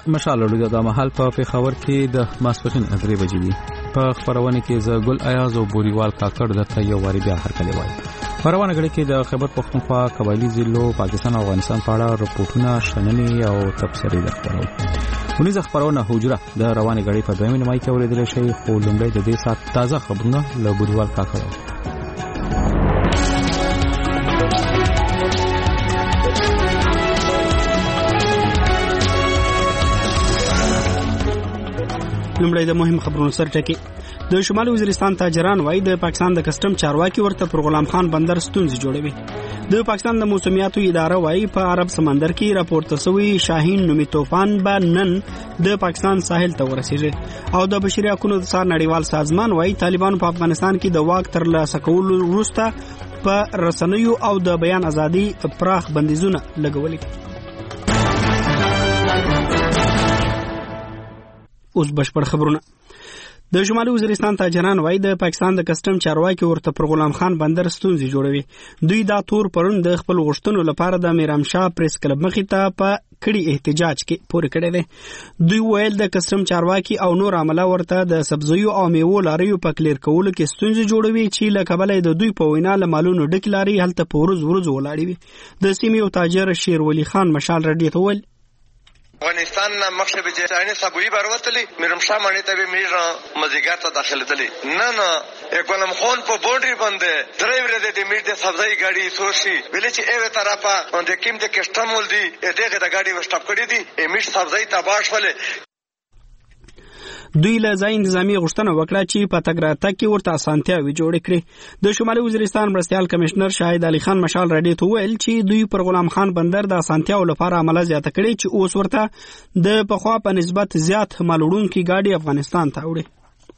مشال لري د محل په پیښور کې د ماسپښین 3 بجې دي. په خبرونه کې زګل ایاز او بوریوال کاکړ د یو واری بیا هرکلی وایي. خبرونه غړي کې د خیبر پختونخوا قبایلی ضلعو پاکستان او افغانستان په اړه رپورټونه شننې او تبصرې د خبرونه. ونیز خبرونه حجره د رواني غړي په دویمه نیمه کې اوریدل شي خو لومړی د دې سات تازه خبرونه له بوریوال کاکړ. لومړی د مهم خبرونو سرټکی. د شمالي وزیرستان تاجران وایي د پاکستان د کسٹم چارواکي ورته پر غلام خان بندر ستونزې جوړوي. د پاکستان د موسمیاتو اداره وایي په عرب سمندر کې راپورته شوی شاهین نومي طوفان به نن د پاکستان ساحل ته ورسیږي. او د بشري حقوقو د نړیوال سازمان وایي طالبانو په افغانستان کې د واک ترلاسه کولو وروسته په رسنیو او د بیان ازادي پراخ بندیزونه لګولي. اوس بشپړ خبرونه. د شمالي وزیرستان تاجران وایي د پاکستان د کسٹم چارواکي ورته پر غلام خان بندر ستونزې جوړوي. دوی دا تور پرون د خپل غوښتنو لپاره د میرامشاه پریس کلب مخې ته په کړي احتجاج کې پورې کړی دی. دوی ویل د کسٹم چارواکي او نور عمله ورته د سبزیو او میوو لاریو په کلیر کولو کې ستونزې جوړوي چې له کبله د دوی په وینا له مالونو ډک لاري هلته په ورځ ولاړې وي. د سیمې یو تاجر شیرولی خان مشال رډي ته ویل افغانستان مخشه به جاني صابوي باروتلی میرمشاه مانی ته به میرا مزیګات ته داخله دلی نه اګولم خون په بونډري باندې ډرایور د میټ د سبزی گاډي سوشي ویل چې ایو طرفه د کیم د کسٹم ول دی دغه د گاډي وسټاپ کړی دی میټ سبزی تباش ولې. دوی له ځای انتظامی غوښتنه وکړه چې په تګ راتګ کې ورته اسانتیاوې جوړې کړي. د شمالي وزیرستان مرستیال کمشنر شاهد علي خان مشال رډي ته ویل چې دوی پر غلام خان بندر د اسانتیاو لپاره عمله زیاته کړي چې اوس ورته د پخوا په نسبت زیات مالوړونکي گاډي افغانستان ته وړي.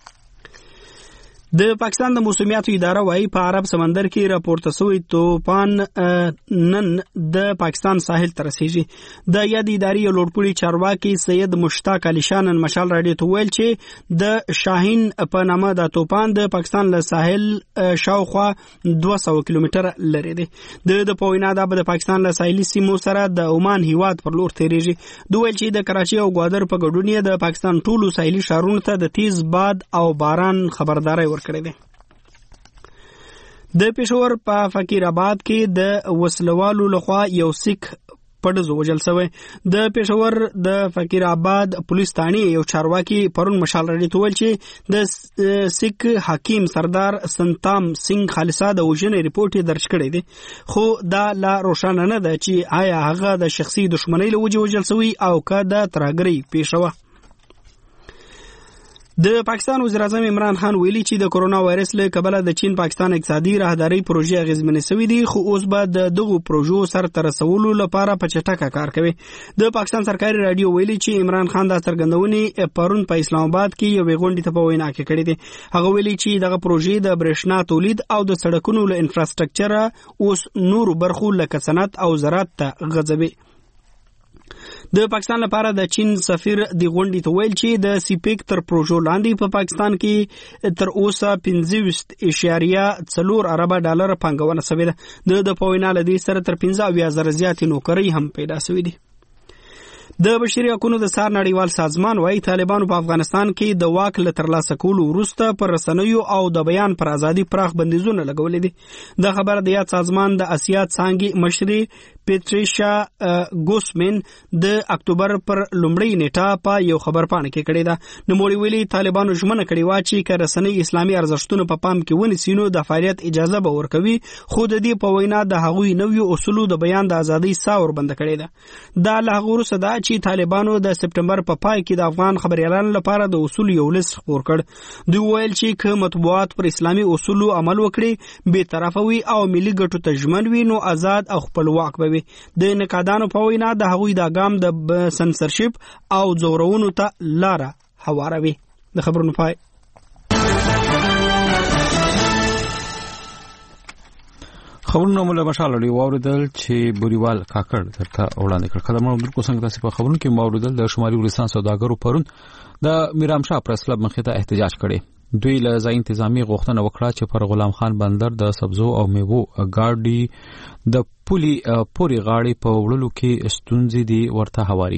د پاکستان د موسمیاتو اداره وایي په عرب سمندر کې راپورته شوی طوفان نن د پاکستان ساحل ته رسیږي. د یاد اداري لوړپوړي چارواکي سید مشتاق علي شان مشال راډیو ته ویل چې د شاهین په نامه د طوفان د پاکستان له ساحل شاوخوا 200 کیلومتر لري دی. د پوینا د پاکستان له ساحلي سیمو سره د عمان هیواد پر لور تیریږي. دوی ویل چې د کراچي او ګوادر په ګډون د پاکستان ټولو ساحلي ښارونو ته د تیز باد او باران خبرداري کړی دی. د پېښور په فقیر آباد کې د وسلوالو لخوا یو سیک پړز وژل شوی. د پېښور د فقیر آباد پولیس ثاني یو چارواکي پرون مشال رډي ته ویل چې د سیک حکیم سردار سنتام سنگ خالصه د وژنې ریپورت درج کړی دی. خو دا لا روښانه نه ده چې آیا هغه د شخصي دښمنۍ له وجې وژل شوی او که د ترهګرۍ پیښه وه. د پاکستان وزیر اعظم عمران خان ویلي چې د کرونا وایرس له کبله د چین پاکستان اقتصادي راهداري پروژې اغیزمنې شوې دي خو اوس به د دغو پروژو سر ته رسولو لپاره په چټکه کار کوي. د پاکستان سرکاري رادیو ویلي چې عمران خان د څرګندونې پرون په اسلام آباد کې یو غونډې ته په وینا کې کړې دي. هغه ویلي چې دغه پروژې د برېښنا تولید او د سړکونو له انفراستراکچر اوس نور برخو لکه صنعت او زراعت ته غځوي. د پاکستان لپاره د چین سفیر دی غونډې ته ویل چې د سیپیک تر پروژو لاندې په پاکستان کې تر اوسه 15.4 ارب ډالر پانګونه شوې ده. د پوینا لدی سره تر 15,000 زیات نوکری هم پیدا شوې دي. د بشري حقوقو د نړیوال سازمان وایي طالبانو په افغانستان کې د واک له ترلاسه کولو وروسته پر رسنیو او د بیان پر ازادي پراخ بندیزونه لګولې دي. د خبر د یاد سازمان د اسیا څانګې مشري پیټریشا ګوسمن د اکتوبر پر لومړۍ نیټه په یو خبر پاڼه کې کړې ده. نوموړي ویلي طالبانو ژمنه کړې وه چې که رسنۍ اسلامي ارزښتونه په پام کې ونیسي نو د فعالیت اجازه به ورکوي خو د دې په وینا د هغوی نویو اصولو د بیان د ازادۍ ساه وربنده کړې ده. دا له هغه وروسته ده چې طالبانو د سپټمبر په پای کې د افغان خبريالانو لپاره د اصول یو لیست خپور کړ. دوی ویل چې که مطبوعات پر اسلامي اصولو عمل وکړي بې طرفه وي او ملي ګټو ته ژمن وي نو آزاد او خپلواک به وي. د نقادانو په وینا د هغوی د ګام د سنسرشپ او زورونو ته لاره هواروي. د خبرونو پای. خبرونه مولا مشالړي واوریدل چې بوریوال کاکړ درته وړاندې کړ. خدمت درکو څنګه تاسو په خبرونو کې واوریدل د شمالي وزیرستان سوداګرو پرون د میرامشاه پریس کلب مخې ته احتجاج کړي. دوی له ځای انتظامی غوښتنه وکړه چې پر غلام خان بندر د سبزو او میوو گاډي د پولي پوري غاړي په وړلو کې ستونزې دي ورته هواري کړي.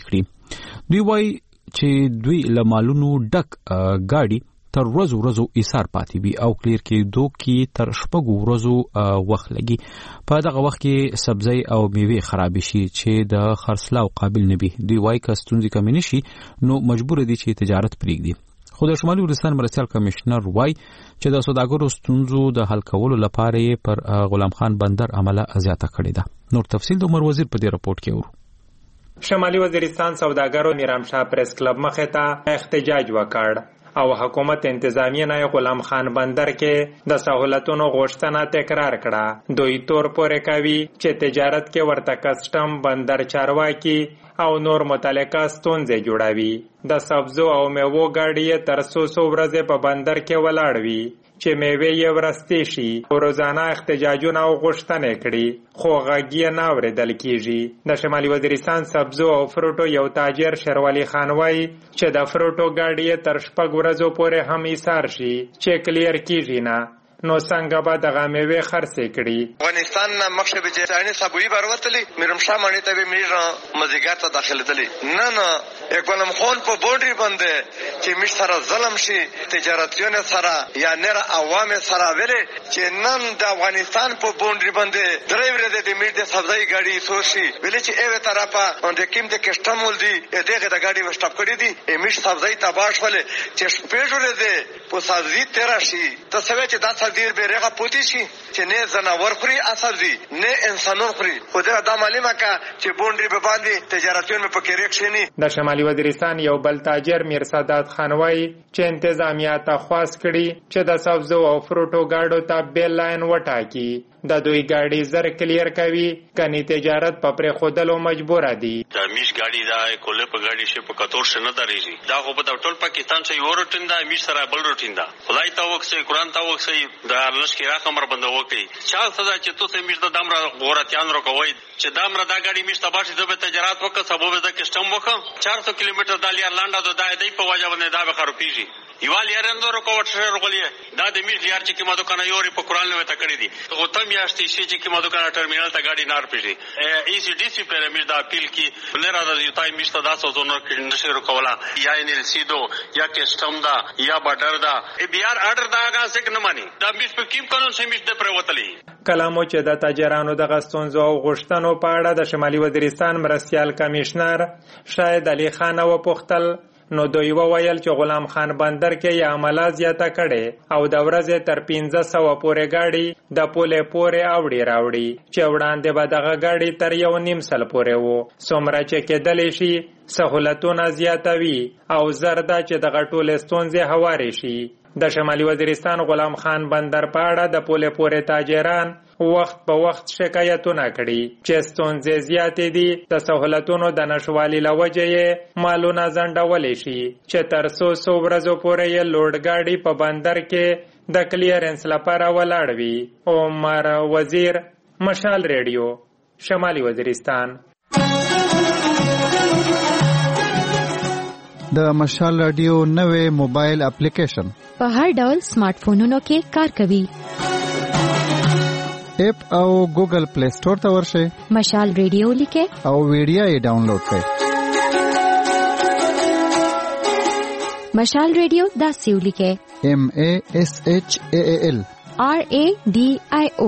دوی وایي چې دوی له مالونو ډک ګاډي تر ورځو ایثار پاتې وي او کلیر کېدو کې تر 6 ورځو وخت لګي. په دغه وخت کې سبزی او میوه خراب شي چې د خرڅلاو قابل نه وي. دوی وایي که ستونزې کمې نشي نو مجبور دي چې تجارت پرېږدي. خو د شمالي وزیرستان مرستیال کمشنر وایي چې د سوداګرو ستونزو د حل کولو لپاره یې پر غلام خان بندر عمله زیاته کړې ده. نور تفصیل د عمر وزیر په دې رپورت کې ورو. شمالي وزیرستان سوداګرو میرامشاه پریس کلب مخې ته احتجاج وکړ او حکومت انتظامیه نه غلام خان بندر کې د سہولتونو غوښتنه تکرار کړه. دوی تور پورې کوي چې تجارت کې ورته کسٹم بندر چارواکي او نور متعلقه ستونزې جوړوي. د سبزو او میوو ګاډي تر 100 ورځې په بندر کې ولاړ وي چې میوه یې ورستې شي. روزانه احتجاجونه او غوښتنې کړي خو غږ یې نه اورېدل کیږي. د شمالي وزیرستان سبزو او فروټو یو تاجر شروالي خان وایي چې د فروټو ګاډي تر 6 ورځو پورې هم ایثار شي چې کلیر کیږي نه. نو څنګه به دغه میوه خرڅې کړي؟ افغانستان نه مخشه به چانه صابوی بروتلی میرمشاه مانی ته میرا مزګر ته داخله دلی نه غلام خان په بونډري باندې چې مش سره ظلم شي تجارتونه سره یا نه عوام سره ویلې چې نن د افغانستان په بونډري باندې ډرایور د میر د سبزی ګاډي سوشي ویلې چې ایو طرفه باندې کیم د کسٹم ولدي دغه د ګاډي وسټاپ کړی دي مش سبزی تباش ولې چې سپېژورې ده په سبزی تراشي ته سوي چې دا دیر به رغه پوتی شي چې نه زناور خوري اثر دي نه انسانون خوري. خو دا معلومه کا چې بونډري به باندې تجارتونه په کې ریکشنی. د شمالي وزیرستان یو بل تاجر میر سادات خانوي چې انتظامیه ته خواست کړي چې د سبزو او فروټو ګاډو ته بیل لاین وټاکي. د دوی ګاډي زر کلیر کوي کني تجارت په پرې خودلو مجبور دي. د میش ګاډي دا کوله په ګاډي شي په کتور شنه درېږي. دا خو په ټول پاکستان چې یو روټین دا میش سره بل روټین دا. خدای ته وکسي قرآن ته وکسي دا لشکې راکمر بند وکي. چا سزا چې تو سه میش د دمر غورتيان روکوي چې دمر دا ګاډي میش تباشي د تجارت وکړه سبب د کسٹم وکړه 400 کیلومتر د لیرلانډ د دای په وجه باندې دا به خرابېږي. یوال یارندو روکوټ سره روغلی دا د میش لیار چې کیمه دکان یوري په قرآن لوي تکړی دي. او تم یاشتي شي چې کیمه دکان ټرمینل ته ګاډي نار پیږي. ای سی ډی سی پر میش دا اپیل کی بلرا د یوتای میش ته 10 زونر کې نشه روکولا یا ان ال سی دو یا کسٹم دا یا بارډر دا ای بی آر آرډر دا غاسک نه مانی دا میش په کیم قانون سم میش د پروتلی. کلامو چې د تاجرانو د غستونزو او غشتنو په اړه د شمالي وزیرستان مرستیال کمشنر شاهد علي خان و پختل نو دوی وویل چې غلام خان بندر کې یې عمله زیاته کړې او د ورځې تر 1500 پورې ګاډي د پولې پورې اوړي راوړي چې وړاندې به دغه ګاډي تر 1.5 سال پورې وو. څومره چې کېدلی شي سهولتونه زیاتوي او زرده چې دغه ټولې ستونزې هوارې شي. د شمالي وزیرستان غلام خان بندر په اړه د پولې پورې تاجران وخت په وخت شکایتونه کړي چې ستونزې زیاتې دي. د سہولتونو د نشوالي له وجې یې مالونه ځنډولی شي چې تر 100 ورځو پورې یې لوډ ګاډي په بندر کې د کلیرنس لپاره ولاړ وي. عمر وزیر، مشال ریډیو، شمالي وزیرستان. د مشال رادیو نوې موبایل اپلیکیشن په هر ډول سمارټ فونونو کې کار کوي. اپ او ګوګل پلی سٹور ته ورشئ، مشال ریډیو لیکه او ویډیو یې ډاونلوډ کړئ. مشال ریډیو داسې ولیکه MASHAAL RADIO.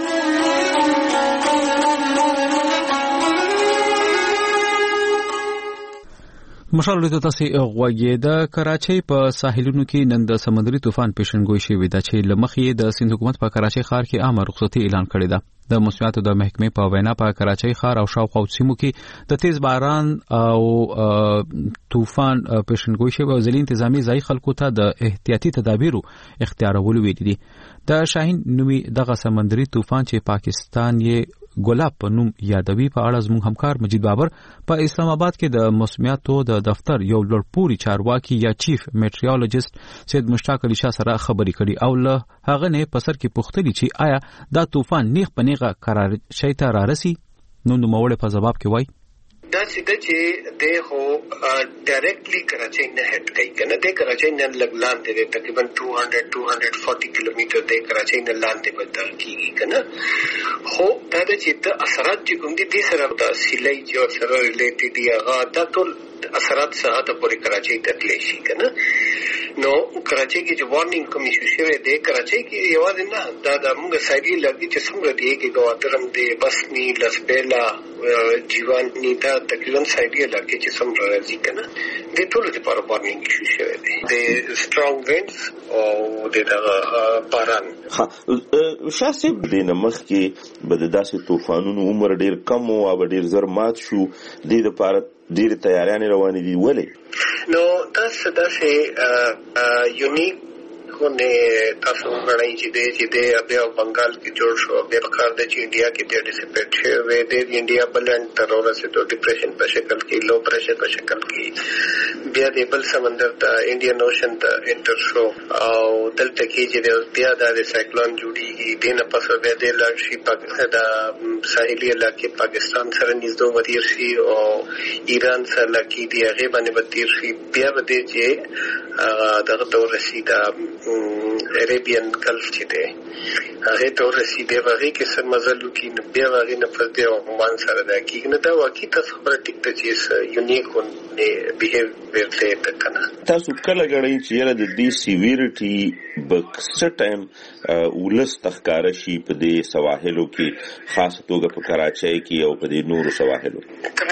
مشال ورته تاسو غوږی د کراچۍ په ساحلونو کې نن د سمندري طوفان پیشنګوئی شوې ده چې لمخې د سند حکومت په کراچۍ ښار کې عامه رخصتي اعلان کړې ده. د موسمیاتو د محکمې په وینا په کراچۍ ښار او شاوخوا سیمو کې د تیز باران او طوفان پیشنګوئی شوې او ځلې انتظامی ځای خلکو ته د احتیاطي تدابیرو اختیارولو ویلي دي. د شاهین نومي دغه سمندري طوفان چې پاکستان یې ګلاب په نوم یادوي په اړه زموږ همکار مجید بابر په اسلام آباد کې د موسمیاتو د دفتر یو لوړپوړي چارواکي یا چیف میټریولوژیست سید مشتاق علي شاه سره خبرې کړي او له هغه نه په سر کې پوښتنه چې آیا دا طوفان نیغ په نیغه قرار شي ته رارسي. نو نوموړی په جواب کې وایي دا چې د هو ډایرکټلی کراچۍ نه هټ کوي کنه د کراچۍ نه لګلان دي تقریبا 240 کیلومتر د کراچۍ نه لاندې بدل کیږي کنه. خو دا چې د اثرات چې کوم دي د سره د سیلای جو سره ریلیټډ دی هغه د ټول اثرات ساعت پورې کراچۍ تللی شي کنه. نو کراچۍ کې چې وارنینګ کمیشن شوی دی کراچۍ کې یوازې نه دا موږ سایډي لګي چې څومره دی کې ګواترم دی بسنی لسبیلا جیوانی دا تقریبا سایډي لګي چې څومره راځي کنه د ټولو لپاره وارنینګ شوی دی د سترونګ وینډز او د باران. شاسب د نمخ کې بد داسې طوفانونو عمر ډیر کم او ډیر زر مات شو د لپاره ډیر تیاریانې روانې دي ولې؟ نو داسې یونیک خونه تاسو غواړئ چې د بیا بنگال کې جوړ شو بیا کار د انډیا کې د ډیسپیټ شوی د انډیا بلند تر ورسېدو ډیپریشن په شکل کې لو پریشر په شکل کې بیا د بل سمندر ته انډین اوشن ته انټر شو او دلته کې چې بیا د سایکلون جوړیږي د نه پس بیا د لارشي پاکستان د ساحلي علاقې پاکستان سره نږدې ودیر شي او ایران سره لکه دی هغه باندې ودیر شي بیا به چې دغه تور رسیدا عربین گلف چې دی هغه تور رسیدي هغه کې سم مزلو کې بیا هغه نه پد دی عمان سره دا کې نه دا واقعي تاسو خبره ټیک ته چې یونیک نه بیهیویر ته کنه. تاسو کله غړئ چې یره د دې سیویریټي بکس ټایم ولس تخکار شي په دې سواحلو کې خاص توګه په کراچۍ کې او په دې نورو سواحلو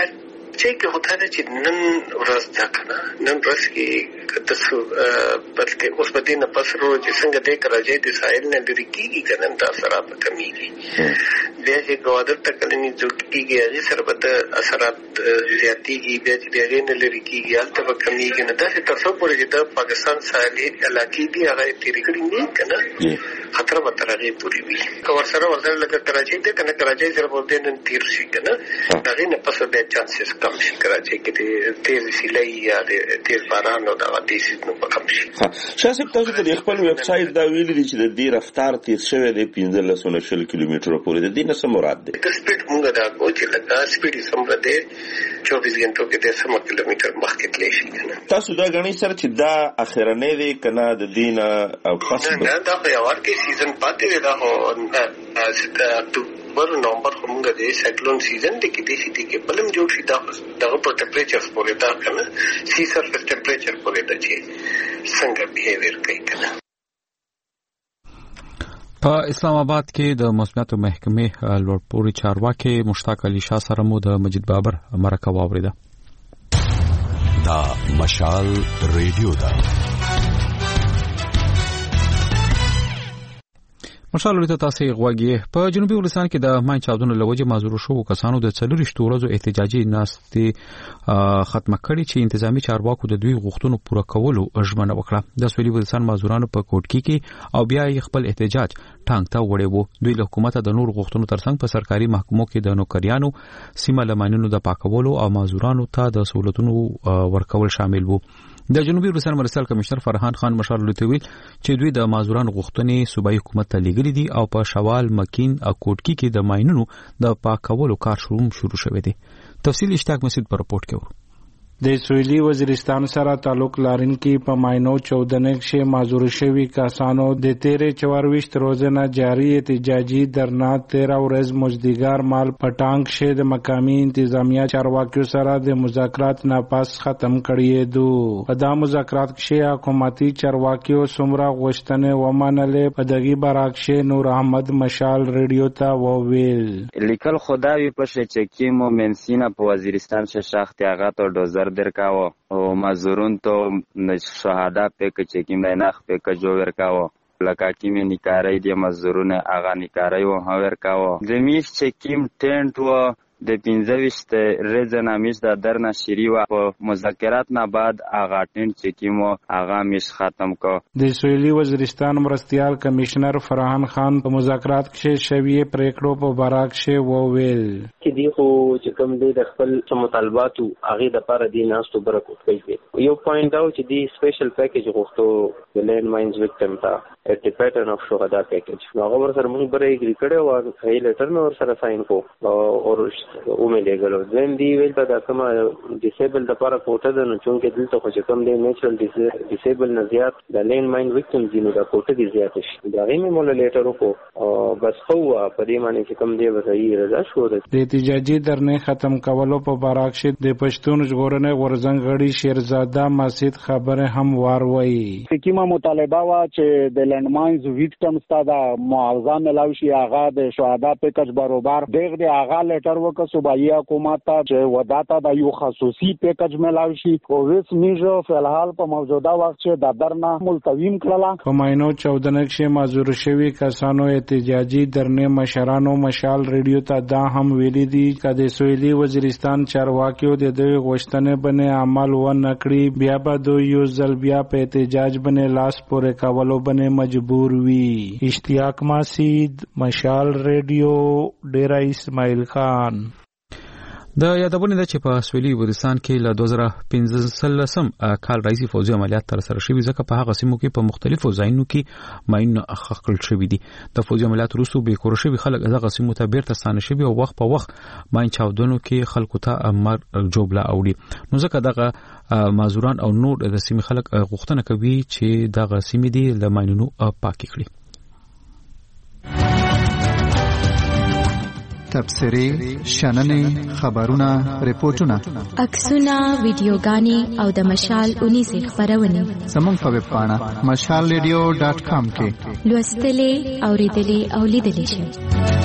چې هوته ده چې نن ورځ دا کنه نن ورځ کې تاسو بلکې اوس په دې نه پسرو چې څنګه د کراچۍ د ساحل نه لري کیږي کنه تاسو را په کمیږي بیا چې ګوادر ته کلنی جوړ کیږي هغه سره به اثرات زیاتېږي بیا چې دغه نه لري کیږي البته په کمیږي نه تاسو تاسو پورې چې د پاکستان ساحلي علاقې دی هغه تیری کړی نه کنه خطر به ترغه پوری وي کور سره ورته لکه کراچۍ ته کنه کراچۍ سره په دې نن تیر شي کنه هغه نه پس به چانسز کم شي کراچۍ کې تیز سیلای یا تیز باران او دا د سیس نو کم شي. شاسب تاسو په خپل ویب سټ دا ویلي چې د دې رفتار تیز شوی دی 1500 کیلومتر پورې د دې نه څه مراد دی؟ د سپیډ موږ دا کو چې لکه سپیډ سمره دی 24 غنټو کې 10 کیلومتر مخکې تللی شي کنه. تاسو دا غنی سره چې دا اخرنه دی کنه د دینه او پس نه دا په یوار کې سیزن پاتې دا هو نومبر همغه د سایکلون سیزن د کې د سیټي کې بلم جوړ شي دا دغه په ټمپریچر پورې دا کنه سی سرفیس ټمپریچر پورې دا چې څنګه بیهیویر کوي کنه. په اسلام آباد کې د موسمیاتو محکمې لوړپوړي چارواکي مشتاق علي شاه سره مو د مجید بابر مرکه واوریده. دا مشال ریډیو دا مشال ورته تاسو غواګي په جنوبي ولستان کې د ماین چاودنو لوجه معذور شو کسانو د 4 ورځو احتجاجي ناستي ختمه کړي چې انتظامی چارواکو د دوی غوښتنو پوره کولو ژمنه وکړه. د سویلي ولستان معذورانو په کوټکی کې او بیا خپل احتجاج ټانګ ته وړي وو. دوی له حکومت د نور غوښتنو ترڅنګ په سرکاري محکمو کې د نوکریانو سیمه لمانینو د پاکولو او معذورانو ته د سہولتونو ورکول شامل وو. د جنوبي ولستان مرستیال کمشنر فرحان خان مشال لوتویل چې دوی د معذورانو غوښتنې صوبایي حکومت ته لیږلي دي او په شوال مکین او کوټکی کې د ماینونو د پاکولو کار شروع شوی دی. تفصیل اشتاق مسجد پر رپورټ کې د سویلي وزیرستان سره تعلق لرونکي په ماینو 14 کې معذور شوی کسانو د 24 روزانه جاری احتجاجي درنا 13 ورځ مزدګار مال پټانګ شه د مقامي انتظامیه چارواکیو سره د مذاکرات ناپاس ختم کړي دو. په دا مذاکرات کې حکومتي چارواکیو سمرا غوښتنه ومنلې په دغه براکشه نور احمد مشال ریډیو ته وویل لیکل خدای په شچکی مومنسینا په وزیرستان شه شاخت هغه ته دوزر درکاو او مزورون تو شهاده په کې کې میناخ په کې جو ورکاو لکه کې می نکارای دی مزورون اغه نکارای و ها ورکاو زمیش چې کیم ټنټ و د 25 رزنه میش د درنه شری و په مذاکرات نه بعد اغه ټنټ چې کیمو اغه میش ختم کو. د سویلي وزیرستان مرستیال کمشنر فرحان خان په مذاکرات کې شوی پریکړو په براکشه وویل چې دی خو چې کوم دی د خپل مطالباتو اغه د لپاره دی ناستو برکوت کوي. یو پوینټ دا چې دی سپیشل پیکیج غوښتو د لینډ ماینز وکټم ته at the pattern of Shuhada package. هغه ورسره موږ بره اګری کړو او هغه لیټر نو ورسره ساين کو او اومه لګلو زم دی ویل دا کوم ډیسیبل د لپاره کوټه ده نو چې دلته خو چې کوم دی نیچرل ډیسیبل نه زیات د لین ماین وکټم دي نو دا کوټه دي زیات شي دا غي مولا لیټر کو بس خو په دې معنی چې کوم دی وځي رضا شو د احتجاجي درنه ختم کولو په بارک شي د پښتون ژغورنې غورزنګ غړي شیرزاده مسجد خبره هم واروي حکیمه مطالبه وا چې د لینډ ماینز وکټم ستاده معاوضه ملاوي شي هغه د شهدا پیکج برابر دغه د هغه لیټر وک صوبایي حکومت ته چې وداته د یو خصوصي پیکج ملاوي شي او وس میجو فلحال په موجوده وخت چې د درنه ملتویم کړل په ماینو 14 کې معذور شوی کسانو احتجاجي درنه مشرانو مشال ریډیو ته دا هم ویلي دي چې د سویلي وزیرستان چارواکیو د دوی غوښتنې باندې عمل و نکړي بیا به دوی یو ځل بیا په احتجاج باندې لاس پورې کولو باندې مجبور وي اشتیاق مسعود مشال ریډیو ډیرا اسماعیل خان د یادونه ده چې په سویلي وزیرستان کې له 2015 کال راځي فوجي عملیات تر سره شوي ځکه په هغه سیمو کې په مختلفو ځایونو کې ماین خخل شوي دي د فوجي عملیات وروسته به کور شوي خلک هغه سیمو ته بیرته ستانه شوي او وخت په وخت ماین چاودنو کې خلکو ته امر جوړلا اوړي نو ځکه دغه مازوران او نور د سیمې خلک غوښتنه کوي چې دغه سیمې دي له ماینونو پاکي کړي تبصری شننې خبرونه ریپورتونه عکسونه ویډیوګانې او د مشال 19 خبرونه زموږ په ویب پاڼه mashalradio.com کې لوستلې اوریدلې او لیدلې شئ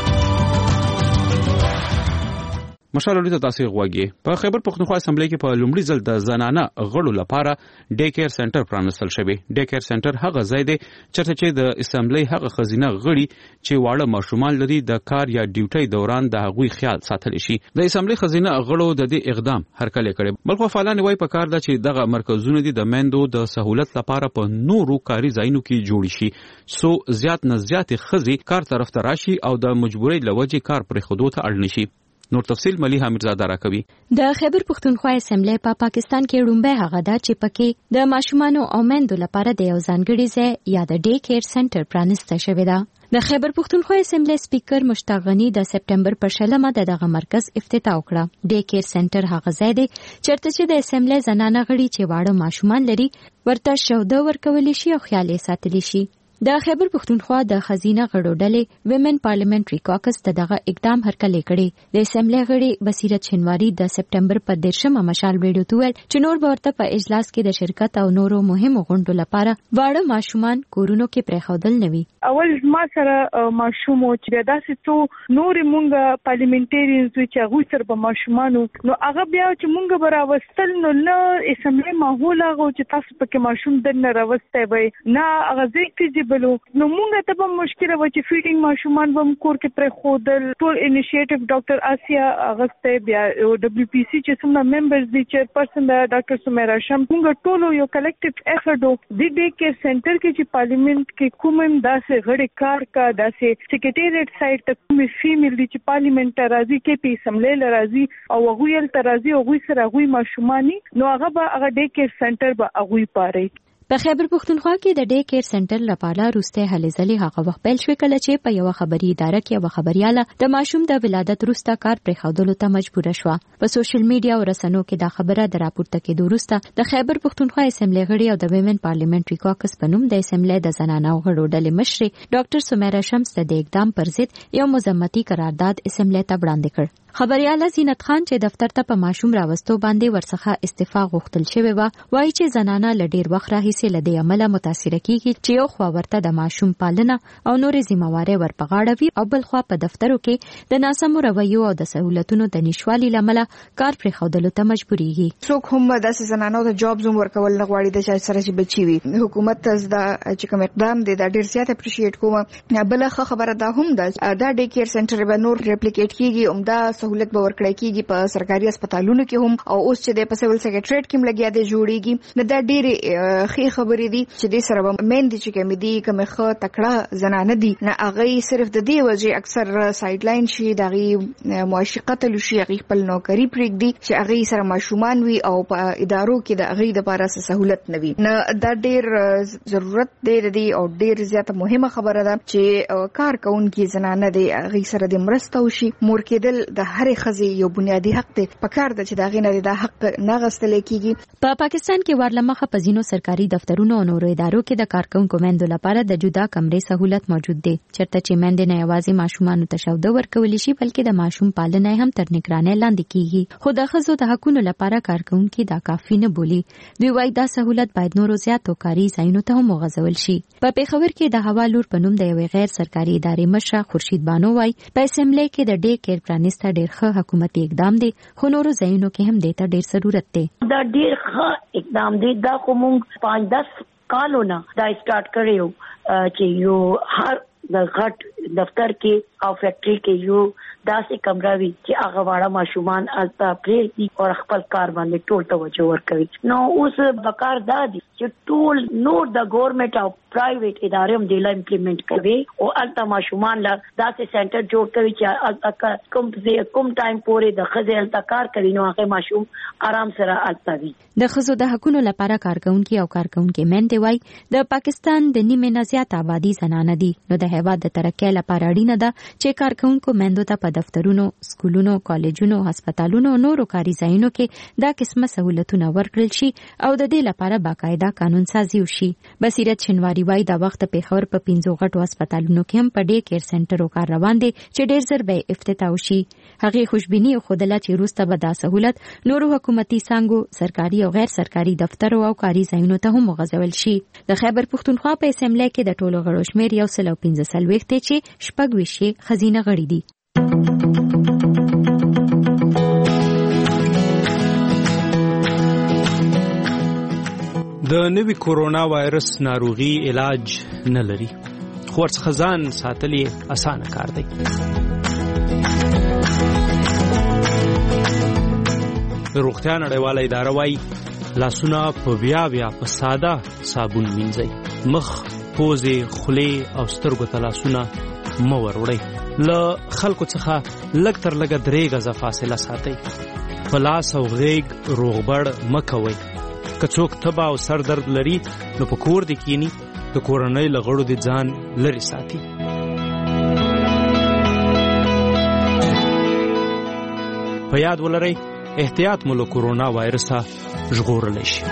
مشال ورته تاسو غواګي په خیبر پختونخوا اسمبلی کې په لومړي ځل د زنانه غړو لپاره ډے کیر سنټر پرانستل شوی ډے کیر سنټر هغه ځای دی چې د اسمبلی هغه خزینه غړي چې واړه ماشومان لري د کار یا ډیوټي دوران د هغوی خیال ساتل شي د اسمبلی خزینه غړو د دې اقدام هرکلی کړي بلکې فعالان وایي په کار د چې دغه مرکزونه دي د مندو د سہولت لپاره په نورو کاري ځایونو کې جوړ شي سو زیات نه زیات خزي کار طرف ته راشي او د مجبورۍ لوجې کار پرې خودو ته اړ نشي نور تفصیل ملیحه میرزاده راکوي د خیبر پختونخوا اسمبلی په پاکستان کې رومبه هغه ده چې پکې د ماشومانو او میندو لپاره د یو ځانګړي ځای یا د ډے کیر سنټر پرانسته شوی ده د خیبر پختونخوا اسمبلی سپیکر مشتاق غنی د سپټمبر پر 16 دغه مرکز افتتاح وکړه ډے کیر سنټر هغه ځای دی چې د اسمبلی زنانه غړي چې واړه ماشومان لري ورته شوده ورکول شي او خیال یې ساتل شي د خیبر پختونخوا د خزینه غړو ډلې ویمن پارلیمنټري کاکس ته دغه اقدام هرکلی کړي د اسمبلی غړي بصیرت شنواری د سپټمبر په 13 مشال ریډیو ته ویل چې نور به ورته په اجلاس کې د شرکت او نورو مهمو غونډو لپاره واړه ماشومان کورونو کې پرېښودل نه وي اول ما سره ماشوم چې داسې څو نور مونږه پارلیمنټریانز چې هغه سره په ماشومانو نو هغه بیا چې مونږه براوستل نو له اسمبلی ماحول هغه چې تاسو پکې ماشوم دنه راوستي وي نه هغه ځکه بلو نو مونږ ته به مشکل و چې فیډینګ ماشومان به کور کې پر خودل ټول انیشیټیو ډاکټر آسیا اغسته بیا دبليو پی سی چې څومره ممبرز دي چیرپرسن د ډاکټر سمیرا شم مونږ ټول یو کلیکټیو افورټ د ډے کیر سنټر کې چې پارلیمنت کې کوم داسې غړي کار کا داسې سیکریټریټ سایت ته کوم فیمیل دي چې پارلیمنت راځي کې په اسمبلی راځي او هغه یل ترازی او هغه سره هغه ماشومانی نو هغه ډے کیر سنټر به هغه پاره په خیبر پختونخوا کې د ډے کیر سنټر لپاره روسته هلې ځلې هغه وخت پیل شو کله چې په یو خبري اداره کې یو خبرياله د ماشوم د ولادت روسته کار پرې خودلو ته مجبور شو په سوشل میډیا او رسنیو کې دا خبره د راپورته کېدو وروسته د خیبر پختونخوا اسمبلی غړي او د ویمن پارلیمنټري کاکس په نوم د اسمبلی د زنانو غړو ډلې مشر ډاکټر سمیرا شمس د اقدام پر ضد یو مذمتي قرارداد اسمبلی ته وړاندې کړ خبرياله زینت خان چې دفتر ته په ماشوم راوستو باندې ورڅخه استعفا غوښتل شوی و وایي چې زنانه لډیر وخت راهیسې لدې عمله متاثر کیږي چې یو خوا ورته د ماشوم پالنه او نورې ذمہواري ورپغاړه وي او بل خوا په دفترو کې د ناسمو رویو او د سہولتونو د نشوالي لامل کار پرې خودلو ته مجبوريږي څوک هم د زنانو د جاب زوم ورکول نه غواړي د چا سره چې بچي وي حکومت ته دا چې کوم اقدام دی دا ډیر زیات اپریشیټ کوم بل خبره دا هم ده دا ډے کیر سنټر به نور ریپلیکیټ کیږي دا سہولت به ورکړی کیږي په سرکاري هسپتالونو کې هم او اوس چې د سیول سیکریټریټ کې لګیا دی جوړیږي نو دا ډېرې ښې خبرې دي چې د سره مین دي چې کمی دي کومه خو تکړه زنانه دي نه هغه صرف د دې وجه اکثر سایډ لاین شي دغه معاشقت لشي هغه خپل نوکری پرېږدي چې هغه سره ماشومان وي او په ادارو کې د هغه د لپاره سہولت نوي نه دا ډېر ضرورت دی او ډېر زیاته مهمه خبره ده چې کار کوونکي زنانه دي هغه سره د مرسته وشي مور کېدل د هرې ښځې یو بنیادی حق دی په کار ده چې دا غینه د حق نه غستل کیږي په پاکستان کې ورلمخه په ځینو سرکاري دفترونو او نورو ادارو کې د کارکونکو میندو لپاره د جدا کمرې سہولت موجود دی چېرته چې میندې نه یوازې ماشومانو ته شاوده ورکول شي بلکې د ماشوم پالنه هم تر نگرانۍ لاندې کیږي خو د ښځو د حقوقو لپاره کارکونکي دا کافي نه بولي دوی وايي دا سہولت باید نورو زیاتو کاري ځایونو ته هم وغځول شي په پیښور کې د هوا لور په نوم د یوې غیر سرکاري ادارې مشره خورشید بانو وايي په اسمبلی کې د ډے کېر پرانیسته ډېر ښه حکومتي اقدام دی خو نورو ځایونو کې هم دې ته ډېر ضرورت دی دا ډېر ښه اقدام دی دا کوم 5-10 کالونه دا سٹارټ کړیو چې یو هر د غټ دفتر کې او فیکټری کې یو داسې کمره وي چې هغه واړه ماشومان الته پریږدي او خپل کار باندې ټول توجه ورکوي نو اوس بکار دا دي چې ټول نور د ګورنمنت او پرایویټ ادارې هم د امپلیمنٹ کوي او الته ماشومان لا داسې سنټر جوړ کوي چې کوم ټایم پورې د خځې الته کار کوي نو هغه ماشوم آرام سره الته وي د ښځو د حقوقو لپاره کارکونکي او کارکونکي میندې وايي د پاکستان د نیمه نه زیات آبادی زنانه دي نو د هیواد د ترقۍ لپاره اړینه ده چې کارکونکو میندو ته په دفترونو سکولونو کالجونو هسپتالونو او نورو کاري ځایونو کې دا قسمه سہولتونه ورکړل شي او د دې لپاره باقاعده قانون سازي وشي بصیرت شنواری وايي دا وخت پیښور په 15 غټو هسپتالونو کې هم په ډے کېر سنټرو کار روان دي چې ډېر زر به افتتاح وشي هغه خوشبینی خوده چې روسته به دا سہولت نورو حکومتي څنګه سرکاري او غیر سرکاري دفترو او کاري ځایونو ته هم وغځول شي د خیبر پښتونخوا په اسمبلی کې د ټولو غړو شمیر 115 ته چې شپږ ویشي خزینه غړي دي د نوي کورونا وایرس ناروغي علاج نه لري خو ورڅخه ځان ساتل یې اسانه کار دی روغتیا نړیواله اداره وايي لاسونه په بیا په ساده صابون مینځئ مخ پوزې خولې او سترګو ته لاسونه مه وروړئ له خلکو څخه لږ تر لږه 3 غزه فاصله ساتئ په لاس او غېږ روغبړ مه کوئ که څوک تبه او سر درد لري نو په کور دې کینی د کورنۍ له غړو دې ځان لرې ساتي په یاد ولرئ احتیاط مو له کورونا وایرسه ژغورلی شي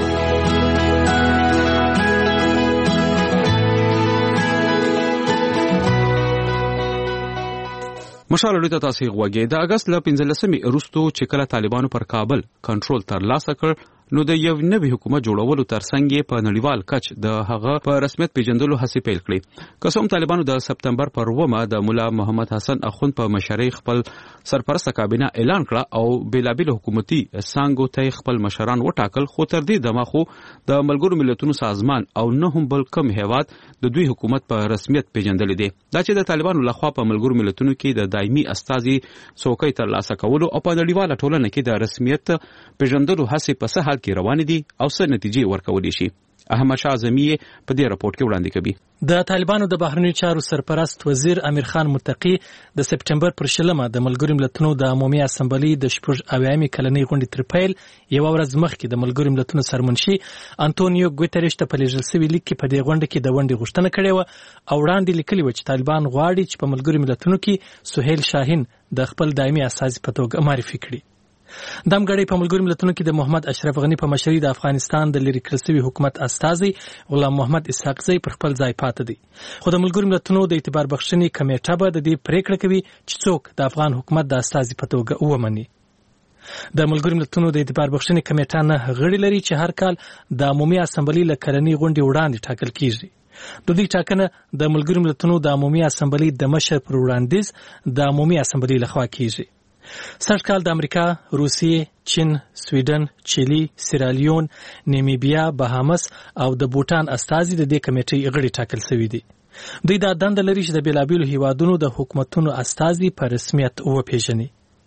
مشال لري تاسو غوږی د اگست ل 15 وروسته چې کله طالبانو پر کابل کنټرول ترلاسه کړ نو د یو نوي حکومت جوړولو ترڅنګ په نړیوال کچ د هغه په رسمیت پیژندلو هڅې پیل کړې قسم طالبانو د سپتمبر پر 9 د مولا محمد حسن اخوند په مشرۍ خپل سرپرسته کابینه اعلان کړ او بیلابل حکومتي څنګه ته خپل مشران وټاکل خو تر دې دمه خو د ملګرو ملتونو سازمان او نه هم بل کوم هیواد د دوی حکومت په رسمیت پیژندل دي دا چې د طالبانو لخوا په ملګرو ملتونو کې د دایمي استازي څوکۍ ترلاسه کولو او په نړیواله ټولنه کې د رسمیت پیژندلو هڅې په سهال کې روان دي او څه نتیجې ورکولې شي احمد شاه اعظمي په دې راپورټ کې وړاندې کوي د طالبانو د بهرنیو چارو سرپرست وزیر امیر خان متقی د سپټمبر پر 10 د ملګرو ملتونو د عمومي اسمبلی د 80 کلنۍ غونډې تر پیل یو ورځ مخکې د ملګرو ملتونو سرمنشي انټونیو ګوتریش ته په لیږل شوی لیک کې په دې غونډه کې د ونډې غوښتنه کړې و او وړاندې لیکلي و چې طالبان غواړي چې په ملګرو ملتونو کې سهیل شاهین د خپل دایمي استازي په توګه معرفي کړي دمګړی په ملګرو ملتونو کې د محمد اشرف غنی په مشرۍ د افغانستان د لری کړل شوی حکومت استازي غلام محمد اسحاق زئی پر خپل ځای پاتې دي خو د ملګرو ملتونو د اعتبار بخښنې کمیټه به د دې پریکړه کوي چې څوک د افغان حکومت د استازي په توګه ومني د ملګرو ملتونو د اعتبار بخښنې کمیټه نه غړي لري چې هر کال د عمومي اسمبلی له کلنۍ غونډې وړاندې ټاکل کیږي د دې ټاکنه د ملګرو ملتونو د عمومي اسمبلی د مشر پر وړاندیز د عمومي اسمبلی لخوا کیږي سرکال د امریکا، روسیې، چین، سویډن، چیلی، سیرالیون، نیمیبیا، بهامس او د بوټان استازي د دې کمیټې غړي ټاکل شوي دي. دوی دا دنده لري چې د بیلابیلو هیوادونو د حکومتونو استازي په رسمیت وپیژني.